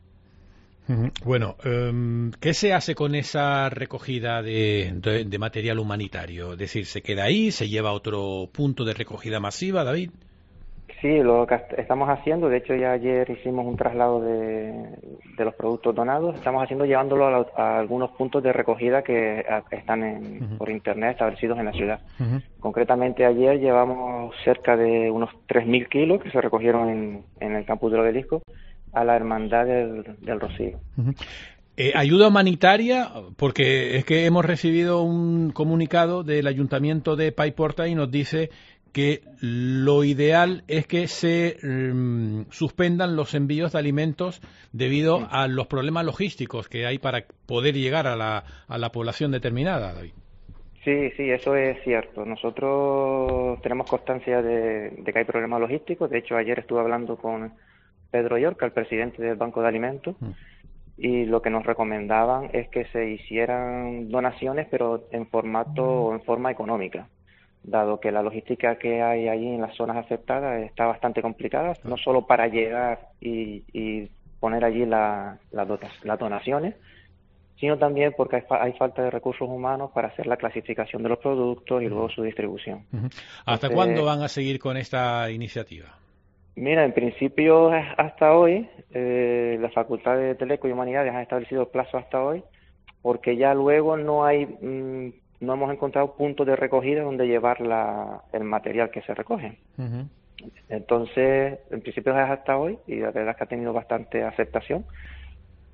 Bueno, um, ¿qué se hace con esa recogida de, de, de material humanitario? Es decir, ¿se queda ahí? ¿Se lleva a otro punto de recogida masiva, David? Sí, lo que estamos haciendo, de hecho ya ayer hicimos un traslado de, de los productos donados, estamos haciendo llevándolo a, la, a algunos puntos de recogida que a, están en, uh-huh. por internet establecidos en la ciudad. Uh-huh. Concretamente ayer llevamos cerca de unos tres mil kilos que se recogieron en, en el campus del Obelisco a la Hermandad del, del Rocío. Uh-huh. Eh, ayuda humanitaria, porque es que hemos recibido un comunicado del Ayuntamiento de Paiporta y nos dice que lo ideal es que se um, suspendan los envíos de alimentos debido sí. a los problemas logísticos que hay para poder llegar a la, a la población determinada, David. Sí, sí, eso es cierto. Nosotros tenemos constancia de, de que hay problemas logísticos. De hecho, ayer estuve hablando con Pedro Yorca, el presidente del Banco de Alimentos, mm. y lo que nos recomendaban es que se hicieran donaciones, pero en formato o en forma económica, dado que la logística que hay allí en las zonas afectadas está bastante complicada, no solo para llegar y, y poner allí la, la dotas, las donaciones, sino también porque hay, hay falta de recursos humanos para hacer la clasificación de los productos y luego su distribución. Uh-huh. ¿Hasta Entonces, cuándo van a seguir con esta iniciativa? Mira, en principio hasta hoy, eh, la Facultad de Teleco y Humanidades ha establecido plazo hasta hoy, porque ya luego no hay... Mmm, no hemos encontrado puntos de recogida donde llevar la, el material que se recoge. Uh-huh. Entonces, en principio es hasta hoy, y la verdad es que ha tenido bastante aceptación.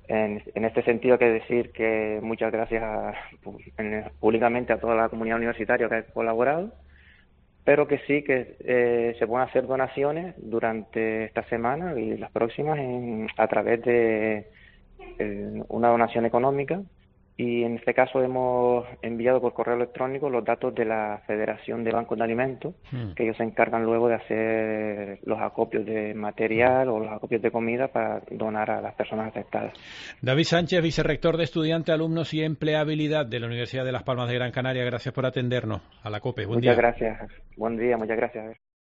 En, en este sentido, hay que decir que muchas gracias a, en, públicamente a toda la comunidad universitaria que ha colaborado, pero que sí que eh, se pueden hacer donaciones durante esta semana y las próximas en, a través de eh, una donación económica. Y en este caso hemos enviado por correo electrónico los datos de la Federación de Bancos de Alimentos, mm. que ellos se encargan luego de hacer los acopios de material o los acopios de comida para donar a las personas afectadas. David Sánchez, vicerrector de Estudiantes, Alumnos y Empleabilidad de la Universidad de Las Palmas de Gran Canaria, gracias por atendernos a la COPE. Buen muchas día. gracias. Buen día, muchas gracias.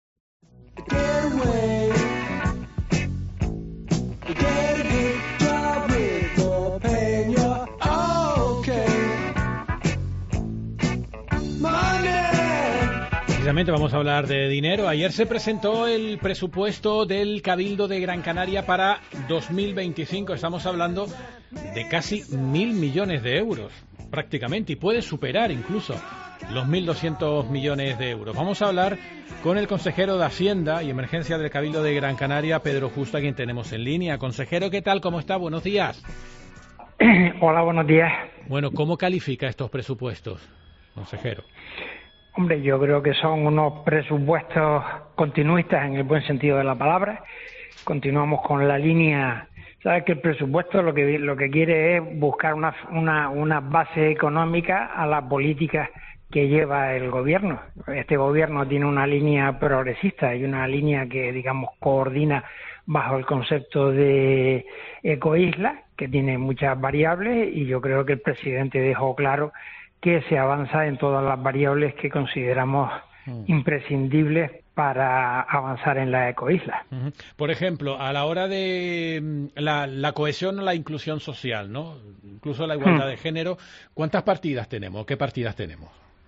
Precisamente vamos a hablar de dinero. Ayer se presentó el presupuesto del Cabildo de Gran Canaria para dos mil veinticinco. Estamos hablando de casi mil millones de euros, prácticamente, y puede superar incluso los mil doscientos millones de euros. Vamos a hablar con el consejero de Hacienda y Emergencia del Cabildo de Gran Canaria, Pedro Justo, a quien tenemos en línea. Consejero, ¿qué tal? ¿Cómo está? Buenos días. Hola, buenos días. Bueno, ¿cómo califica estos presupuestos, consejero? Hombre, yo creo que son unos presupuestos continuistas en el buen sentido de la palabra. Continuamos con la línea. Sabes que el presupuesto lo que lo que quiere es buscar una una una base económica a las políticas que lleva el gobierno. Este gobierno tiene una línea progresista y una línea que, digamos, coordina bajo el concepto de ecoisla, que tiene muchas variables, y yo creo que el presidente dejó claro que se avanza en todas las variables que consideramos mm. imprescindibles para avanzar en la ecoisla. Uh-huh. Por ejemplo, a la hora de la, la cohesión o la inclusión social, ¿no? Incluso la igualdad mm. de género, ¿cuántas partidas tenemos? ¿Qué partidas tenemos?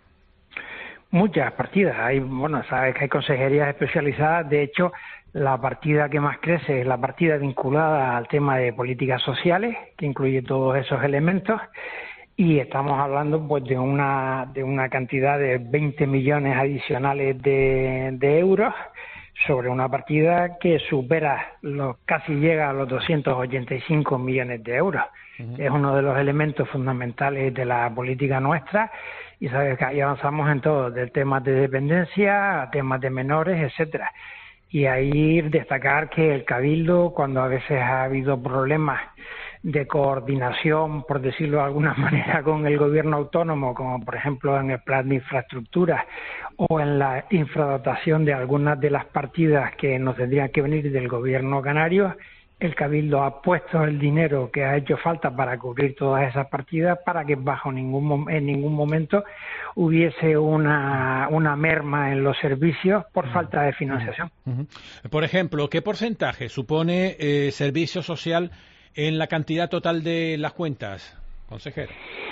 Muchas partidas. Hay, bueno, sabes que hay consejerías especializadas. De hecho, la partida que más crece es la partida vinculada al tema de políticas sociales, que incluye todos esos elementos. Y estamos hablando pues de una de una cantidad de veinte millones adicionales de, de euros sobre una partida que supera, los casi llega a los doscientos ochenta y cinco millones de euros. Uh-huh. Es uno de los elementos fundamentales de la política nuestra, y sabes que ahí avanzamos en todo, del tema de dependencia a temas de menores, etcétera. Y ahí destacar que el Cabildo, cuando a veces ha habido problemas de coordinación, por decirlo de alguna manera, con el gobierno autónomo, como por ejemplo en el plan de infraestructura o en la infradotación de algunas de las partidas que nos tendrían que venir del gobierno canario, el Cabildo ha puesto el dinero que ha hecho falta para cubrir todas esas partidas, para que bajo ningún en ningún momento hubiese una, una merma en los servicios por falta de financiación. Uh-huh. Por ejemplo, ¿qué porcentaje supone eh, servicio social en la cantidad total de las cuentas, consejero?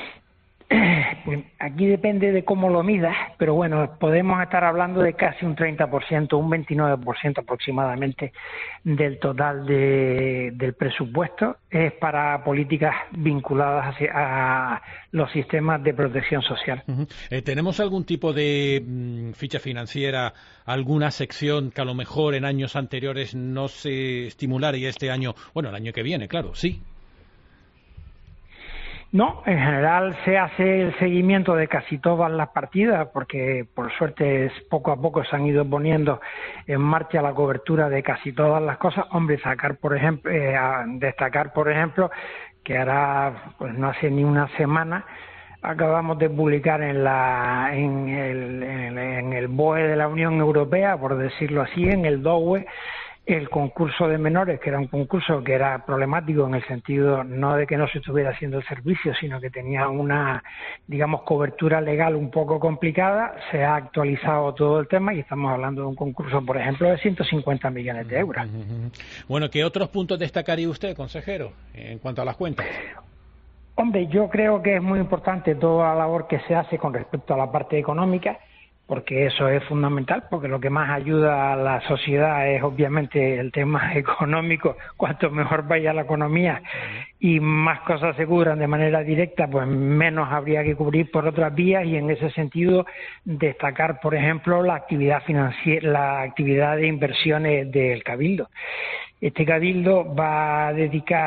Pues aquí depende de cómo lo midas, pero bueno, podemos estar hablando de casi un treinta por ciento, un veintinueve por ciento aproximadamente del total de, del presupuesto es para políticas vinculadas hacia, a los sistemas de protección social. Uh-huh. Eh, ¿Tenemos algún tipo de mm, ficha financiera, alguna sección que a lo mejor en años anteriores no se estimulara y este año, bueno, el año que viene, claro, sí? No, en general se hace el seguimiento de casi todas las partidas, porque por suerte poco a poco se han ido poniendo en marcha la cobertura de casi todas las cosas. Hombre, sacar por ejemplo, eh, destacar por ejemplo que ahora, pues no hace ni una semana, acabamos de publicar en la en el, en, en el B O E de la Unión Europea, por decirlo así, en el D O E, el concurso de menores, que era un concurso que era problemático en el sentido no de que no se estuviera haciendo el servicio, sino que tenía una, digamos, cobertura legal un poco complicada. Se ha actualizado todo el tema y estamos hablando de un concurso, por ejemplo, de ciento cincuenta millones de euros. Bueno, ¿qué otros puntos destacaría usted, consejero, en cuanto a las cuentas? Hombre, yo creo que es muy importante toda la labor que se hace con respecto a la parte económica, porque eso es fundamental, porque lo que más ayuda a la sociedad es obviamente el tema económico. Cuanto mejor vaya la economía y más cosas se cubran de manera directa, pues menos habría que cubrir por otras vías, y en ese sentido destacar, por ejemplo, la actividad financiera, la actividad de inversiones del Cabildo. Este Cabildo va a dedicar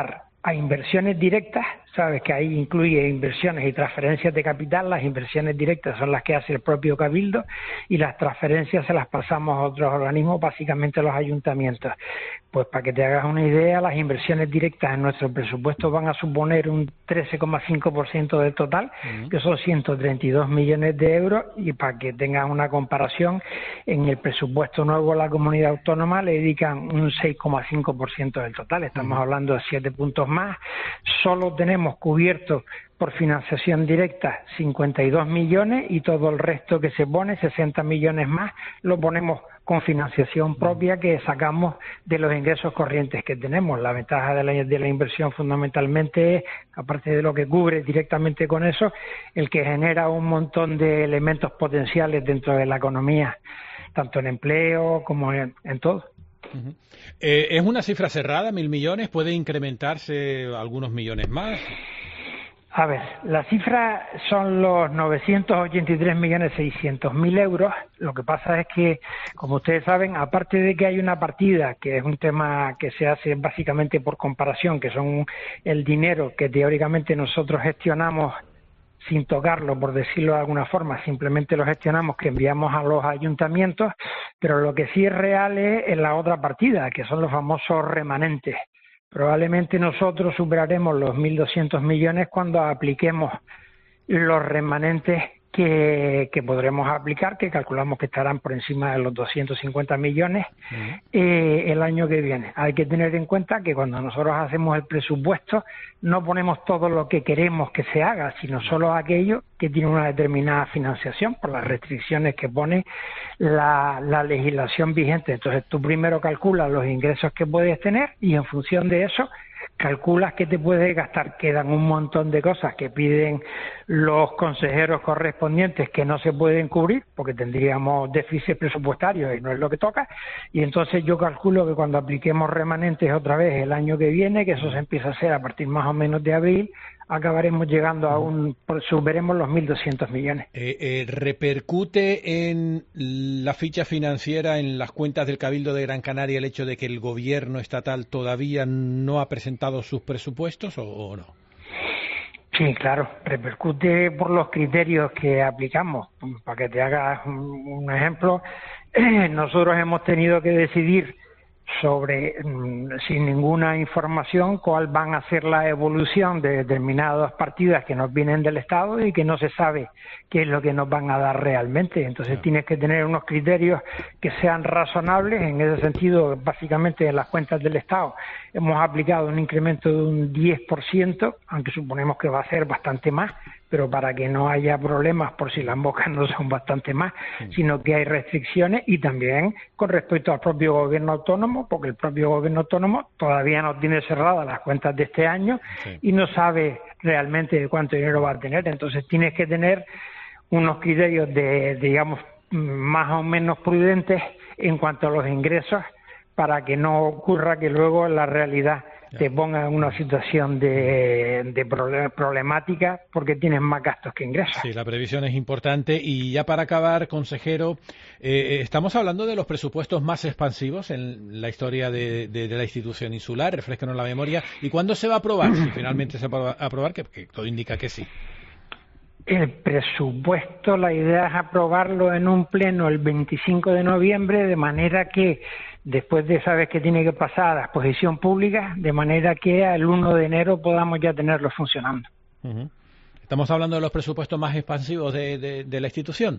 a inversiones directas, sabes que ahí incluye inversiones y transferencias de capital. Las inversiones directas son las que hace el propio Cabildo y las transferencias se las pasamos a otros organismos, básicamente a los ayuntamientos. Pues para que te hagas una idea, las inversiones directas en nuestro presupuesto van a suponer un trece coma cinco por ciento del total, uh-huh. que son ciento treinta y dos millones de euros, y para que tengas una comparación, en el presupuesto nuevo de la comunidad autónoma le dedican un seis coma cinco por ciento del total, estamos uh-huh. hablando de siete puntos más. Solo tenemos cubierto por financiación directa cincuenta y dos millones y todo el resto que se pone, sesenta millones más, lo ponemos con financiación propia que sacamos de los ingresos corrientes que tenemos. La ventaja de la, de la inversión fundamentalmente es, aparte de lo que cubre directamente con eso, el que genera un montón de elementos potenciales dentro de la economía, tanto en empleo como en, en todo. Uh-huh. Eh, ¿Es una cifra cerrada, mil millones? ¿Puede incrementarse algunos millones más? A ver, la cifra son los novecientos ochenta y tres millones seiscientos mil euros. Lo que pasa es que, como ustedes saben, aparte de que hay una partida, que es un tema que se hace básicamente por comparación, que son el dinero que teóricamente nosotros gestionamos sin tocarlo, por decirlo de alguna forma, simplemente lo gestionamos, que enviamos a los ayuntamientos, pero lo que sí es real es en la otra partida, que son los famosos remanentes. Probablemente nosotros superaremos los mil doscientos millones cuando apliquemos los remanentes que, que podremos aplicar, que calculamos que estarán por encima de los doscientos cincuenta millones uh-huh. eh, el año que viene. Hay que tener en cuenta que cuando nosotros hacemos el presupuesto no ponemos todo lo que queremos que se haga, sino solo aquello que tiene una determinada financiación por las restricciones que pone la, la legislación vigente. Entonces tú primero calculas los ingresos que puedes tener y en función de eso calculas que te puedes gastar. Quedan un montón de cosas que piden los consejeros correspondientes que no se pueden cubrir porque tendríamos déficit presupuestario y no es lo que toca, y entonces yo calculo que cuando apliquemos remanentes otra vez el año que viene, que eso se empieza a hacer a partir más o menos de abril, acabaremos llegando a un, superemos los mil doscientos millones. Eh, eh, ¿Repercute en la ficha financiera, en las cuentas del Cabildo de Gran Canaria, el hecho de que el gobierno estatal todavía no ha presentado sus presupuestos o, o no? Sí, claro, repercute por los criterios que aplicamos. Para que te hagas un, un ejemplo, eh, nosotros hemos tenido que decidir sobre, sin ninguna información, cuál van a ser la evolución de determinadas partidas que nos vienen del Estado y que no se sabe qué es lo que nos van a dar realmente. Entonces tienes que tener unos criterios que sean razonables. En ese sentido, básicamente en las cuentas del Estado hemos aplicado un incremento de un diez por ciento, aunque suponemos que va a ser bastante más, pero para que no haya problemas por si las moscas no son bastante más, sí. sino que hay restricciones, y también con respecto al propio gobierno autónomo, porque el propio gobierno autónomo todavía no tiene cerradas las cuentas de este año sí. y no sabe realmente cuánto dinero va a tener. Entonces tienes que tener unos criterios de, digamos, más o menos prudentes en cuanto a los ingresos para que no ocurra que luego la realidad te ponga en una situación de, de problemática porque tienes más gastos que ingresos. Sí, la previsión es importante. Y ya para acabar, consejero, eh, estamos hablando de los presupuestos más expansivos en la historia de, de, de la institución insular. Refresquenos la memoria. ¿Y cuándo se va a aprobar? Si finalmente se va a aprobar, que, que todo indica que sí. El presupuesto, la idea es aprobarlo en un pleno el veinticinco de noviembre, de manera que después de saber que tiene que pasar a exposición pública, de manera que el uno de enero podamos ya tenerlo funcionando. Uh-huh. ¿Estamos hablando de los presupuestos más expansivos de, de, de la institución?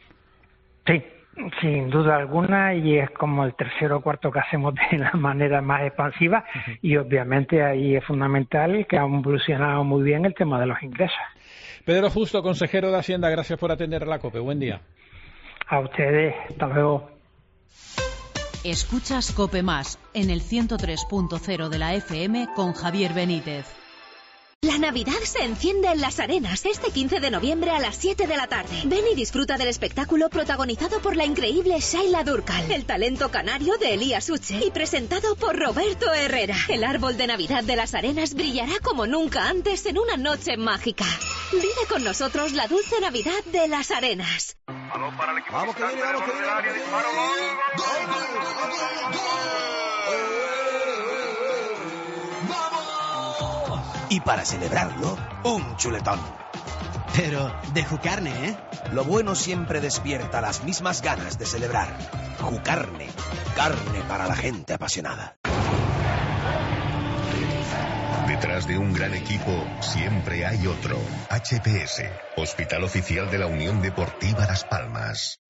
Sí, sin duda alguna, y es como el tercero o cuarto que hacemos de la manera más expansiva, uh-huh. y obviamente ahí es fundamental que ha evolucionado muy bien el tema de los ingresos. Pedro Justo, consejero de Hacienda, gracias por atender a la COPE. Buen día. A ustedes, hasta luego. Escuchas COPE Más en el ciento tres punto cero de la F M con Javier Benítez. La Navidad se enciende en Las Arenas este quince de noviembre a las siete de la tarde. Ven y disfruta del espectáculo protagonizado por la increíble Shaila Durkal, el talento canario de Elías Uche y presentado por Roberto Herrera. El árbol de Navidad de Las Arenas brillará como nunca antes en una noche mágica. Vive con nosotros la dulce Navidad de Las Arenas. Vamos para el equipo. Vamos que viene, vamos que viene. Vamos, disparo, gol, gol, gol, gol, gol, gol. ¡Vamos! Y para celebrarlo, un chuletón. Pero de Jucarne, ¿eh? Lo bueno siempre despierta las mismas ganas de celebrar. Jucarne, carne para la gente apasionada. Detrás de un gran equipo siempre hay otro. H P S, Hospital Oficial de la Unión Deportiva Las Palmas.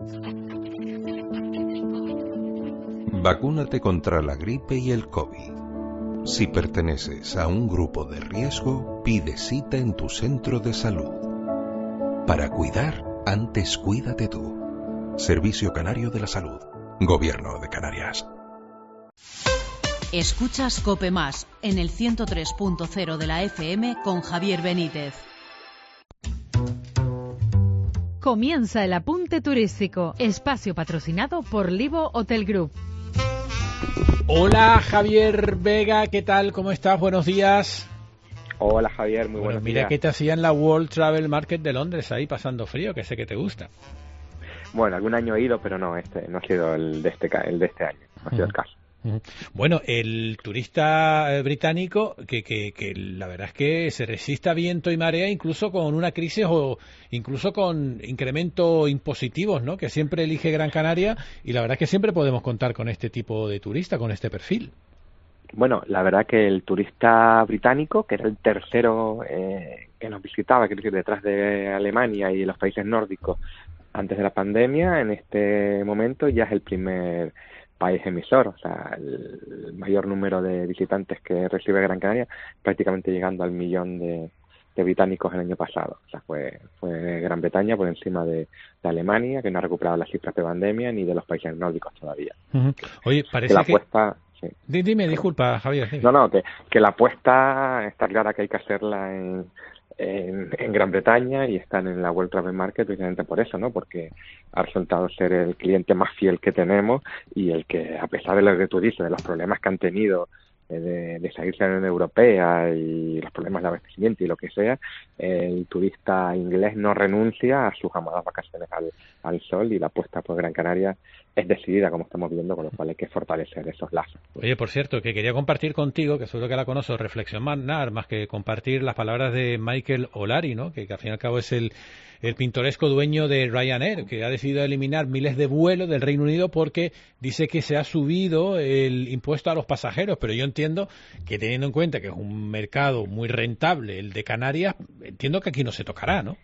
Vacúnate contra la gripe y el COVID. Si perteneces a un grupo de riesgo, pide cita en tu centro de salud. Para cuidar, antes cuídate tú. Servicio Canario de la Salud. Gobierno de Canarias. Escuchas COPE Más en el ciento tres punto cero de la F M con Javier Benítez. Comienza el apunte turístico, espacio patrocinado por Livo Hotel Group. Hola Javier Vega, ¿qué tal? ¿Cómo estás? Buenos días. Hola Javier, muy bueno, buenos mira días. Mira que te hacía en la World Travel Market de Londres, ahí pasando frío, que sé que te gusta. Bueno, algún año he ido, pero no, este no ha sido el de este, el de este año, no ha sido uh-huh. el caso. Bueno, el turista británico que, que, que la verdad es que se resiste a viento y marea, incluso con una crisis o incluso con incrementos impositivos, ¿no? Que siempre elige Gran Canaria, y la verdad es que siempre podemos contar con este tipo de turista, con este perfil. Bueno, la verdad que el turista británico, que era el tercero eh, que nos visitaba, quiero decir, detrás de Alemania y los países nórdicos antes de la pandemia, en este momento ya es el primer país emisor, o sea, el mayor número de visitantes que recibe Gran Canaria, prácticamente llegando al millón de, de británicos el año pasado. O sea, fue, fue Gran Bretaña por encima de, de Alemania, que no ha recuperado las cifras de pandemia, ni de los países nórdicos todavía. Uh-huh. Oye, parece que... La que... apuesta, sí. Dime, disculpa, Javier. Dime. No, no, que, que la apuesta está clara que hay que hacerla en... En, en Gran Bretaña, y están en la World Travel Market precisamente por eso, ¿no? Porque ha resultado ser el cliente más fiel que tenemos, y el que, a pesar de lo que tú dices, de los problemas que han tenido eh, de, de salirse de la Unión Europea y los problemas de abastecimiento y lo que sea, el turista inglés no renuncia a sus amadas vacaciones al, al sol, y la apuesta por Gran Canaria es decidida, como estamos viendo, con lo cual hay que fortalecer esos lazos. Oye, por cierto, que quería compartir contigo, que seguro que la conozco, reflexionar más que compartir las palabras de Michael O'Leary, ¿no? Que, que al fin y al cabo es el, el pintoresco dueño de Ryanair, que ha decidido eliminar miles de vuelos del Reino Unido porque dice que se ha subido el impuesto a los pasajeros, pero yo entiendo que, teniendo en cuenta que es un mercado muy rentable el de Canarias, entiendo que aquí no se tocará, ¿no?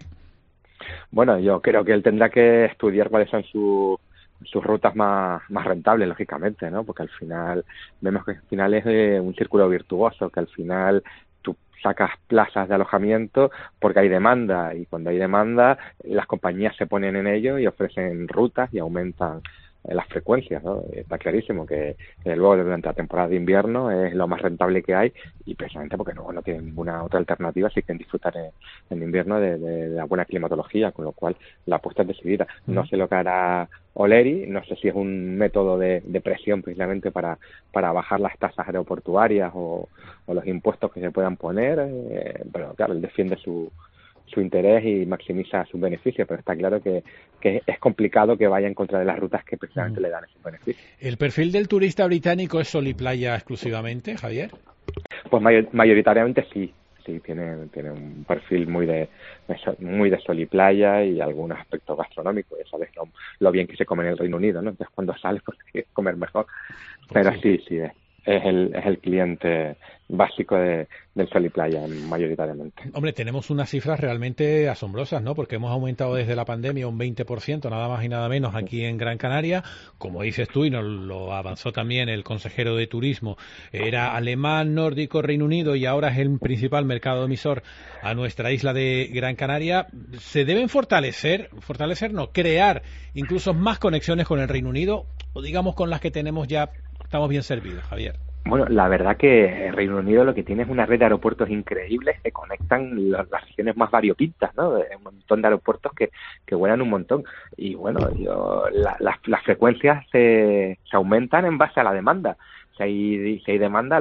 Bueno, yo creo que él tendrá que estudiar cuáles son sus sus rutas más, más rentables, lógicamente, ¿no? Porque al final vemos que al final es eh, un círculo virtuoso, que al final tú sacas plazas de alojamiento porque hay demanda, y cuando hay demanda las compañías se ponen en ello y ofrecen rutas y aumentan las frecuencias, ¿no? Está clarísimo que, que luego durante la temporada de invierno es lo más rentable que hay, y precisamente porque luego no tienen ninguna otra alternativa si quieren disfrutar en, en invierno de, de, de la buena climatología, con lo cual la apuesta es decidida. No sé lo que hará O'Leary, no sé si es un método de, de presión precisamente para, para bajar las tasas aeroportuarias o, o los impuestos que se puedan poner, eh, pero claro, él defiende su su interés y maximiza sus beneficios, pero está claro que, que es complicado que vaya en contra de las rutas que precisamente uh-huh. le dan esos beneficios. ¿El perfil del turista británico es sol y playa exclusivamente, Javier? Pues mayor, mayoritariamente sí, sí, tiene, tiene un perfil muy de muy de sol y playa, y algunos aspectos gastronómicos, ya sabes lo, lo bien que se come en el Reino Unido, ¿no? Entonces cuando sales pues quieres comer mejor, pero sí, sí, sí es. Es el, es el cliente básico de, del sol y playa, mayoritariamente. Hombre, tenemos unas cifras realmente asombrosas, ¿no? Porque hemos aumentado desde la pandemia un veinte por ciento, nada más y nada menos, aquí en Gran Canaria. Como dices tú, y nos lo avanzó también el consejero de turismo, era alemán, nórdico, Reino Unido, y ahora es el principal mercado emisor a nuestra isla de Gran Canaria. Se deben fortalecer, fortalecer no, crear incluso más conexiones con el Reino Unido, o digamos con las que tenemos ya. Estamos bien servidos, Javier. Bueno, la verdad que el Reino Unido lo que tiene es una red de aeropuertos increíbles que conectan las, las regiones más variopintas, ¿no? Un montón de aeropuertos que, que vuelan un montón. Y bueno, yo, la, las, las frecuencias se, se aumentan en base a la demanda. Si hay, si hay demanda,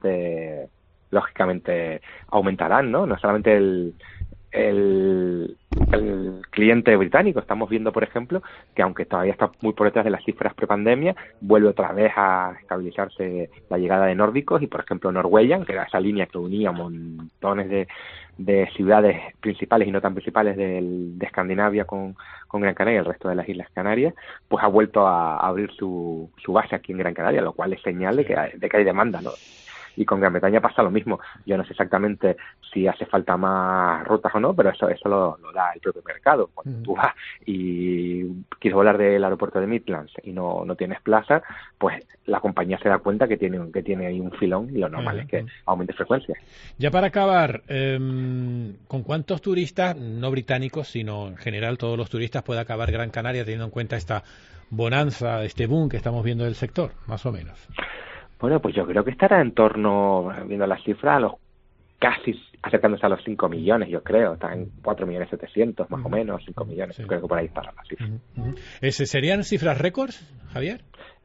lógicamente lógicamente aumentarán, ¿no? No solamente el, el el cliente británico. Estamos viendo, por ejemplo, que aunque todavía está muy por detrás de las cifras prepandemia, vuelve otra vez a estabilizarse la llegada de nórdicos y, por ejemplo, Norwegian, que era esa línea que unía montones de, de ciudades principales y no tan principales del, de Escandinavia con, con Gran Canaria y el resto de las Islas Canarias, pues ha vuelto a, a abrir su, su base aquí en Gran Canaria, lo cual es señal de que hay, de que hay demanda, ¿no? Y con Gran Bretaña pasa lo mismo. Yo no sé exactamente si hace falta más rutas o no, pero eso eso lo, lo da el propio mercado. Cuando mm. tú vas y quieres volar del aeropuerto de Midlands y no no tienes plaza, pues la compañía se da cuenta que tiene que tiene ahí un filón y lo normal mm. es que aumente frecuencia. Ya para acabar, eh, ¿con cuántos turistas, no británicos, sino en general todos los turistas, puede acabar Gran Canaria teniendo en cuenta esta bonanza, este boom que estamos viendo del sector, más o menos? Bueno, pues yo creo que estará en torno, viendo las cifras, a los casi acercándose a los cinco millones, yo creo. Está en cuatro millones setecientos, más uh-huh. o menos, cinco millones. Sí. Creo que por ahí estará la cifra. Uh-huh. ¿Ese serían cifras récords, Javier?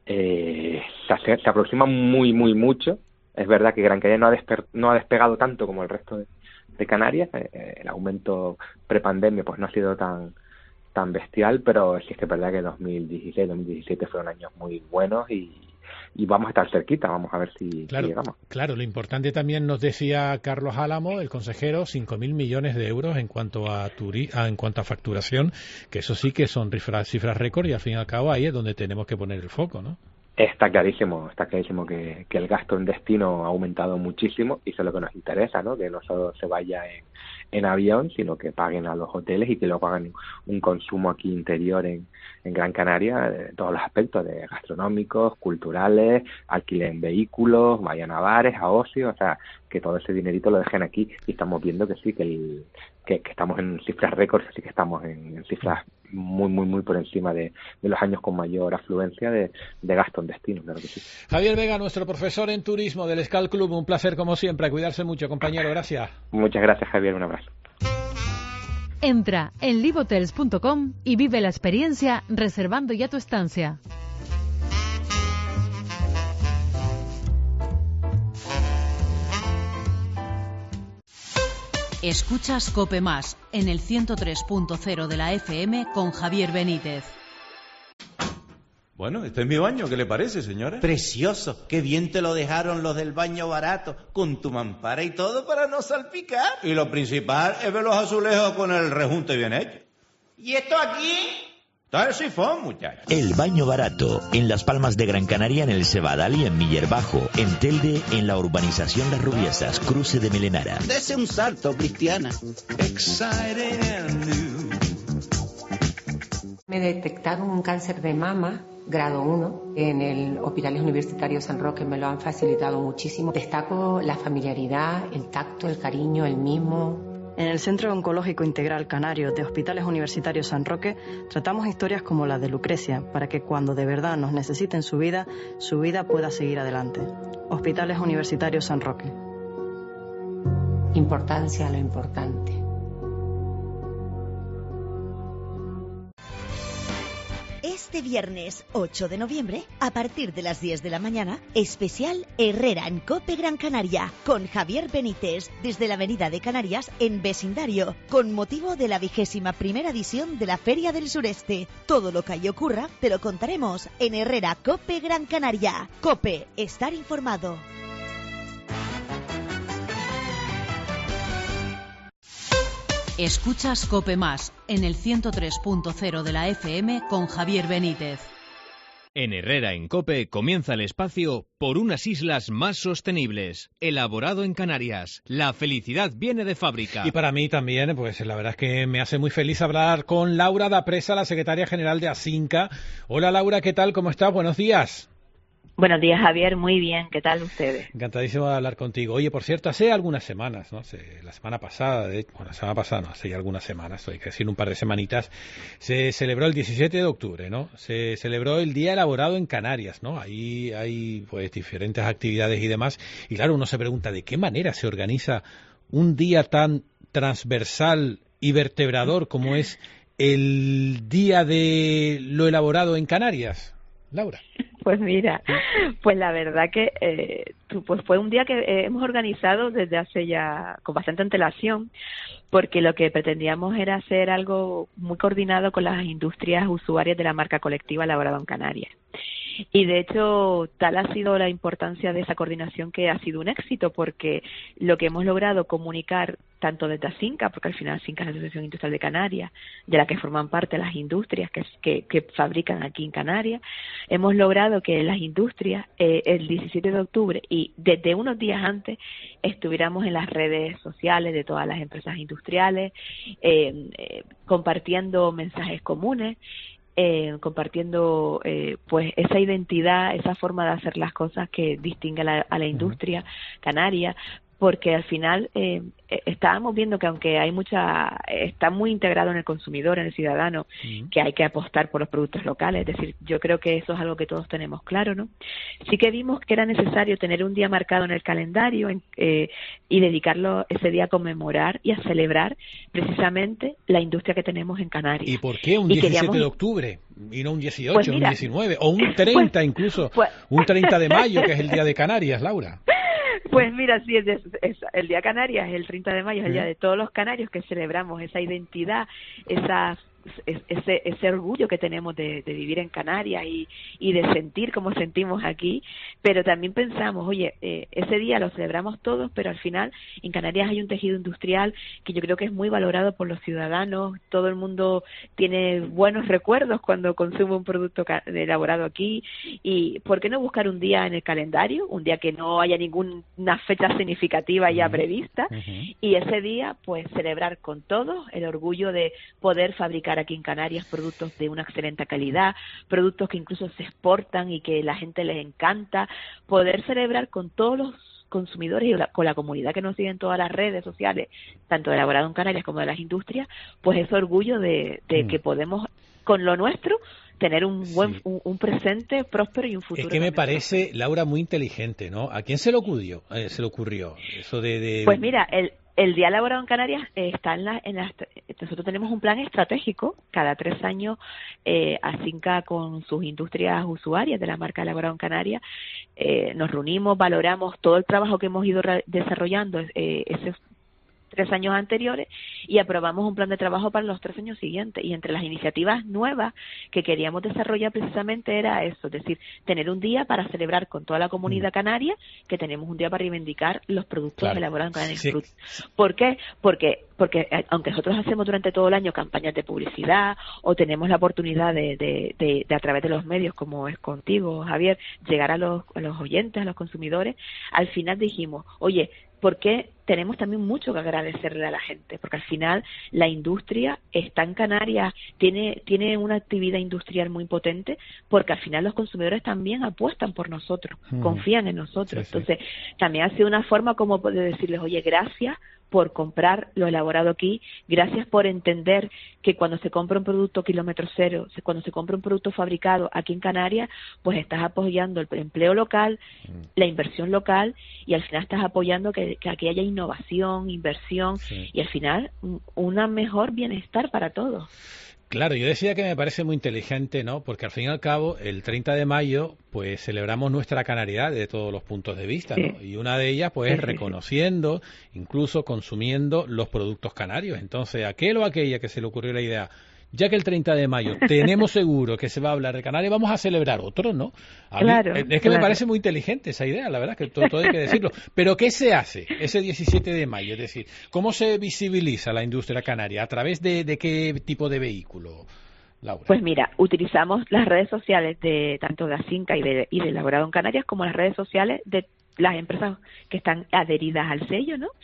Eh, se, se aproxima muy, muy mucho. Es verdad que Gran Canaria no ha, desper, no ha despegado tanto como el resto de, de Canarias. Eh, el aumento prepandemia pues no ha sido tan tan bestial, pero sí es que es verdad que dos mil dieciséis, dos mil diecisiete fueron años muy buenos y y vamos a estar cerquita, vamos a ver si, claro, si llegamos. Claro, lo importante también nos decía Carlos Álamo, el consejero, cinco mil millones de euros en cuanto a, turi a en cuanto a facturación, que eso sí que son cifras, cifras récord y al fin y al cabo ahí es donde tenemos que poner el foco, ¿no? Está clarísimo, está clarísimo que, que el gasto en destino ha aumentado muchísimo y eso es lo que nos interesa, ¿no? Que no solo se vaya en, en avión, sino que paguen a los hoteles y que luego hagan un consumo aquí interior en, en Gran Canaria, de todos los aspectos, de gastronómicos, culturales, alquilen vehículos, vayan a bares, a ocio, o sea, que todo ese dinerito lo dejen aquí y estamos viendo que sí, que, el, que, que estamos en cifras récords, así que estamos en, en cifras muy, muy, muy por encima de, de los años con mayor afluencia de, de gasto en destino, claro que sí. Javier Vega, nuestro profesor en turismo del Scal Club, un placer como siempre, cuidarse mucho, compañero, gracias. Muchas gracias, Javier, un abrazo. Entra en live hotels punto com y vive la experiencia reservando ya tu estancia. Escuchas COPE Más en el ciento tres punto cero de la F M con Javier Benítez. Bueno, este es mi baño, ¿qué le parece, señora? Precioso, qué bien te lo dejaron los del baño barato, con tu mampara y todo para no salpicar. Y lo principal es ver los azulejos con el rejunte bien hecho. ¿Y esto aquí? Está el sifón, muchacho. El baño barato, en Las Palmas de Gran Canaria, en el Cebadal y en Miller Bajo, en Telde, en la urbanización Las Rubiesas, cruce de Melenara. Dese un salto, Cristiana. Me detectaron un cáncer de mama, grado uno, en el Hospital Universitario San Roque. Me lo han facilitado muchísimo. Destaco la familiaridad, el tacto, el cariño, el mimo. En el Centro Oncológico Integral Canario de Hospitales Universitarios San Roque tratamos historias como la de Lucrecia para que cuando de verdad nos necesiten su vida, su vida pueda seguir adelante. Hospitales Universitarios San Roque. Importancia a lo importante. Este viernes ocho de noviembre, a partir de las diez de la mañana, especial Herrera en COPE Gran Canaria, con Javier Benítez, desde la Avenida de Canarias en Vecindario, con motivo de la vigésima primera edición de la Feria del Sureste. Todo lo que ahí ocurra te lo contaremos en Herrera COPE Gran Canaria. COPE, estar informado. Escuchas COPE Más en el ciento tres punto cero de la F M con Javier Benítez. En Herrera en COPE comienza el espacio Por unas islas más sostenibles, elaborado en Canarias. La felicidad viene de fábrica. Y para mí también, pues la verdad es que me hace muy feliz hablar con Laura da Presa, la secretaria general de ASINCA. Hola Laura, ¿qué tal? ¿Cómo estás? Buenos días. Buenos días, Javier. Muy bien. ¿Qué tal ustedes? Encantadísimo de hablar contigo. Oye, por cierto, hace algunas semanas, ¿no? Hace, la semana pasada, de, bueno, la semana pasada no, hace ya algunas semanas, hay que decir un par de semanitas, se celebró el diecisiete de octubre, ¿no? Se celebró el Día Elaborado en Canarias, ¿no? Ahí hay, pues, diferentes actividades y demás. Y claro, uno se pregunta, ¿de qué manera se organiza un día tan transversal y vertebrador como es el Día de lo Elaborado en Canarias? Laura. Pues mira, pues la verdad que eh, pues fue un día que eh, hemos organizado desde hace ya con bastante antelación, porque lo que pretendíamos era hacer algo muy coordinado con las industrias usuarias de la marca colectiva elaborada en Canarias. Y de hecho, tal ha sido la importancia de esa coordinación que ha sido un éxito, porque lo que hemos logrado comunicar tanto desde ASINCA, porque al final ASINCA es la Asociación Industrial de Canarias, de la que forman parte las industrias que, que, que fabrican aquí en Canarias, hemos logrado que las industrias eh, el diecisiete de octubre y desde unos días antes estuviéramos en las redes sociales de todas las empresas industriales, eh, eh, compartiendo mensajes comunes, Eh, compartiendo eh, pues esa identidad, esa forma de hacer las cosas que distingue a la, a la industria canaria, porque al final eh, estábamos viendo que aunque hay mucha, está muy integrado en el consumidor, en el ciudadano, uh-huh. que hay que apostar por los productos locales, es decir, yo creo que eso es algo que todos tenemos claro, ¿no? Sí que vimos que era necesario tener un día marcado en el calendario en, eh, y dedicarlo ese día a conmemorar y a celebrar precisamente la industria que tenemos en Canarias. ¿Y por qué un diecisiete queríamos... de octubre y no un dieciocho, pues mira, un diecinueve o un treinta pues, incluso, pues... un treinta de mayo, que es el día de Canarias, Laura? Pues mira, sí, es, es, es el Día Canarias, el treinta de mayo, es el día de todos los canarios que celebramos esa identidad, esa ese ese orgullo que tenemos de, de vivir en Canarias y, y de sentir como sentimos aquí, pero también pensamos, oye, eh, ese día lo celebramos todos, pero al final en Canarias hay un tejido industrial que yo creo que es muy valorado por los ciudadanos, todo el mundo tiene buenos recuerdos cuando consume un producto elaborado aquí, y ¿por qué no buscar un día en el calendario, un día que no haya ninguna fecha significativa ya prevista, uh-huh. y ese día pues celebrar con todos el orgullo de poder fabricar aquí en Canarias productos de una excelente calidad, productos que incluso se exportan y que la gente les encanta, poder celebrar con todos los consumidores y la, con la comunidad que nos sigue en todas las redes sociales, tanto de Elaborado en Canarias como de las industrias, pues ese orgullo de, de mm. que podemos, con lo nuestro, tener un buen sí. un, un presente próspero y un futuro. Es que me parece, Laura, muy inteligente, ¿no? ¿A quién se le ocurrió? Eh, se le ocurrió eso de, de... Pues mira, el El Día Elaborado en Canarias eh, está en la, en la... Nosotros tenemos un plan estratégico. Cada tres años eh, ASINCA con sus industrias usuarias de la marca Elaborado en Canarias eh, nos reunimos, valoramos todo el trabajo que hemos ido re- desarrollando eh, esos tres años anteriores y aprobamos un plan de trabajo para los tres años siguientes. Y entre las iniciativas nuevas que queríamos desarrollar precisamente era eso, es decir, tener un día para celebrar con toda la comunidad canaria que tenemos un día para reivindicar los productos claro. elaborados en Canarias. Sí. ¿Por qué? Porque porque aunque nosotros hacemos durante todo el año campañas de publicidad o tenemos la oportunidad de, de, de, de a través de los medios, como es contigo, Javier, llegar a los, a los oyentes, a los consumidores, al final dijimos, oye, porque tenemos también mucho que agradecerle a la gente, porque al final la industria está en Canarias, tiene tiene una actividad industrial muy potente, porque al final los consumidores también apuestan por nosotros, mm. confían en nosotros. Sí, Entonces, sí. también ha sido una forma como de decirles, oye, gracias por comprar lo elaborado aquí, gracias por entender que cuando se compra un producto kilómetro cero, cuando se compra un producto fabricado aquí en Canarias, pues estás apoyando el empleo local, mm. la inversión local, y al final estás apoyando que, que aquí haya innovación, inversión, sí. y al final un mejor bienestar para todos. Claro, yo decía que me parece muy inteligente, ¿no? Porque al fin y al cabo, el treinta de mayo, pues celebramos nuestra canariedad de todos los puntos de vista, ¿no? Sí. Y una de ellas, pues, sí, reconociendo, incluso consumiendo los productos canarios. Entonces, aquel o aquella que se le ocurrió la idea, ya que el treinta de mayo tenemos seguro que se va a hablar de Canarias, vamos a celebrar otro, ¿no? A claro, mí, es que claro. me parece muy inteligente esa idea, la verdad, que todo, todo hay que decirlo. Pero ¿qué se hace ese diecisiete de mayo? Es decir, ¿cómo se visibiliza la industria canaria? ¿A través de, de qué tipo de vehículo, Laura? Pues mira, utilizamos las redes sociales de tanto de ASINCA y de, y de Elaborado en Canarias como las redes sociales de las empresas que están adheridas al sello, ¿no?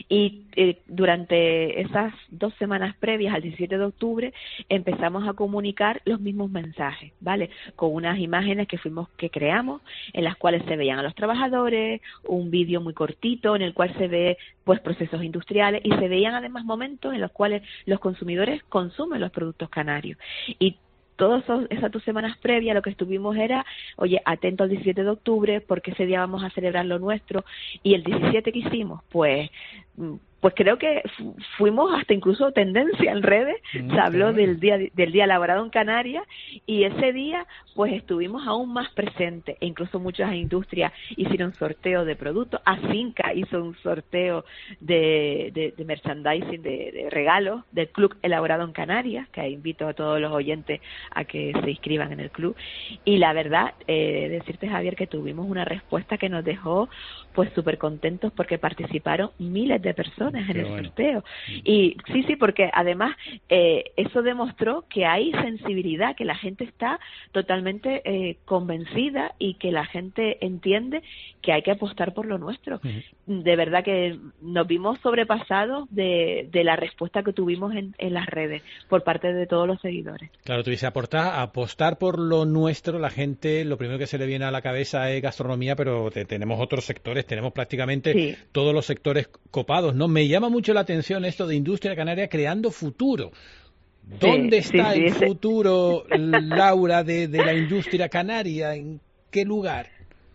Y eh, durante esas dos semanas previas al diecisiete de octubre empezamos a comunicar los mismos mensajes, ¿vale? Con unas imágenes que fuimos que creamos, en las cuales se veían a los trabajadores, un vídeo muy cortito en el cual se ve pues procesos industriales y se veían además momentos en los cuales los consumidores consumen los productos canarios. Y todas esas dos semanas previas lo que estuvimos era, oye, atento al diecisiete de octubre, porque ese día vamos a celebrar lo nuestro. Y el diecisiete que hicimos, pues pues creo que fuimos hasta incluso tendencia en redes, mm, se habló del día del día elaborado en Canarias, y ese día pues estuvimos aún más presentes, e incluso muchas industrias hicieron sorteo de productos. Asinca hizo un sorteo de, de, de merchandising, de, de regalos del Club Elaborado en Canarias, que invito a todos los oyentes a que se inscriban en el club, y la verdad, eh, decirte, Javier, que tuvimos una respuesta que nos dejó pues súper contentos, porque participaron miles de personas en Qué el bueno. sorteo. Y sí, sí, porque además eh, eso demostró que hay sensibilidad, que la gente está totalmente eh, convencida, y que la gente entiende que hay que apostar por lo nuestro. Uh-huh. De verdad que nos vimos sobrepasados de, de la respuesta que tuvimos en, en las redes por parte de todos los seguidores. Claro, tú dices aportar, apostar por lo nuestro. La gente, lo primero que se le viene a la cabeza es gastronomía, pero te, tenemos otros sectores, tenemos prácticamente sí. todos los sectores copados, ¿no? Me llama mucho la atención esto de Industria Canaria creando futuro. ¿Dónde sí, está sí, el sí, futuro, sí. Laura, de, de la industria canaria? ¿En qué lugar?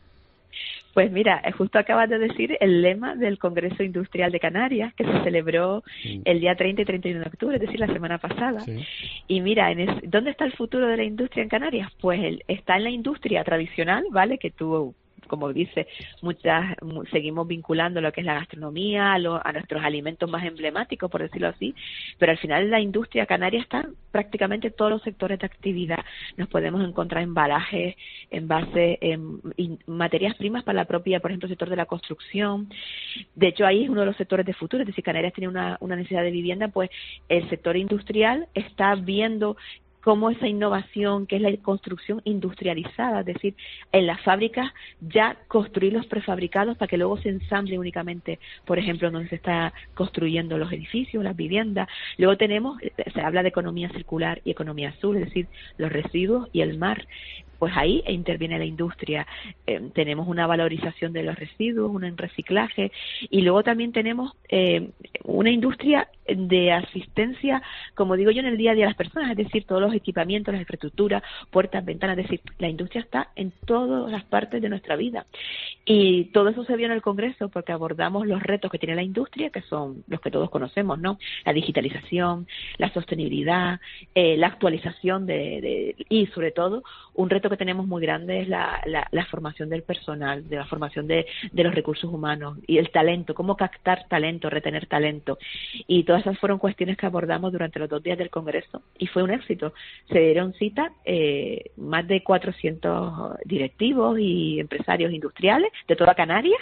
Pues mira, justo acabas de decir el lema del Congreso Industrial de Canarias, que se celebró sí. el día treinta y treinta y uno de octubre, es decir, la semana pasada. Sí. Y mira, en es, ¿dónde está el futuro de la industria en Canarias? Pues el, está en la industria tradicional, ¿vale? Que tuvo, como dice, muchas seguimos vinculando lo que es la gastronomía a, lo, a nuestros alimentos más emblemáticos, por decirlo así, pero al final la industria canaria está en prácticamente todos los sectores de actividad. Nos podemos encontrar embalajes, envases, en, en materias primas para la propia, por ejemplo, el sector de la construcción. De hecho, ahí es uno de los sectores de futuro, es decir, Canarias tiene una, una necesidad de vivienda, pues el sector industrial está viendo cómo esa innovación, que es la construcción industrializada, es decir, en las fábricas ya construir los prefabricados para que luego se ensamble únicamente, por ejemplo, donde se está construyendo los edificios, las viviendas. Luego tenemos, se habla de economía circular y economía azul, es decir, los residuos y el mar. Pues ahí interviene la industria. Eh, tenemos una valorización de los residuos, un reciclaje, y luego también tenemos eh, una industria de asistencia, como digo yo, en el día a día de las personas, es decir, todos los equipamientos, las infraestructuras, puertas, ventanas, es decir, la industria está en todas las partes de nuestra vida. Y todo eso se vio en el Congreso porque abordamos los retos que tiene la industria, que son los que todos conocemos, ¿no? La digitalización, la sostenibilidad, eh, la actualización de, de y sobre todo un reto que tenemos muy grande es la, la, la formación del personal, de la formación de, de los recursos humanos y el talento, cómo captar talento, retener talento. Y todas esas fueron cuestiones que abordamos durante los dos días del Congreso y fue un éxito. Se dieron cita eh, más de cuatrocientos directivos y empresarios industriales de toda Canarias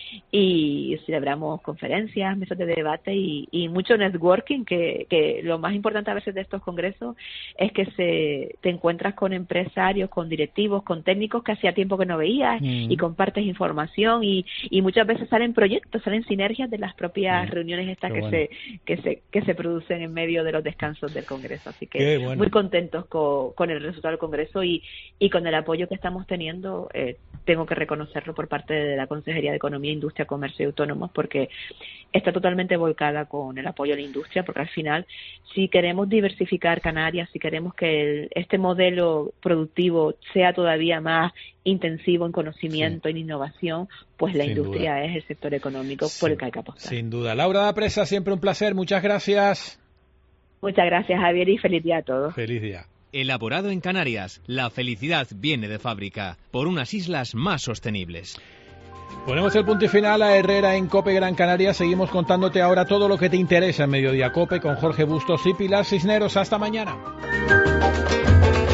y celebramos conferencias, mesas de debate y, y mucho networking, que, que lo más importante a veces de estos congresos es que se te encuentras con empresarios, con directivos, con técnicos que hacía tiempo que no veías mm. y compartes información y, y muchas veces salen proyectos, salen sinergias de las propias mm. reuniones estas que, bueno. se, que se que se producen en medio de los descansos del Congreso. Así que bueno. muy contentos con, con el resultado del Congreso y, y con el apoyo que estamos teniendo, eh, tengo que reconocerlo por parte de la Consejería de Economía, Industria, Comercio y Autónomos, porque está totalmente volcada con el apoyo a la industria, porque al final, si queremos diversificar Canarias, si queremos que el, este modelo productivo sea todavía más intensivo en conocimiento, sí. en innovación, pues la Sin industria duda. Es el sector económico sí. por el que hay que apostar. Sin duda. Laura da Presa, siempre un placer. Muchas gracias. Muchas gracias, Javier, y feliz día a todos. Feliz día. Elaborado en Canarias, la felicidad viene de fábrica, por unas islas más sostenibles. Ponemos el punto y final a Herrera en COPE Gran Canaria. Seguimos contándote ahora todo lo que te interesa en Mediodía COPE con Jorge Bustos y Pilar Cisneros. Hasta mañana.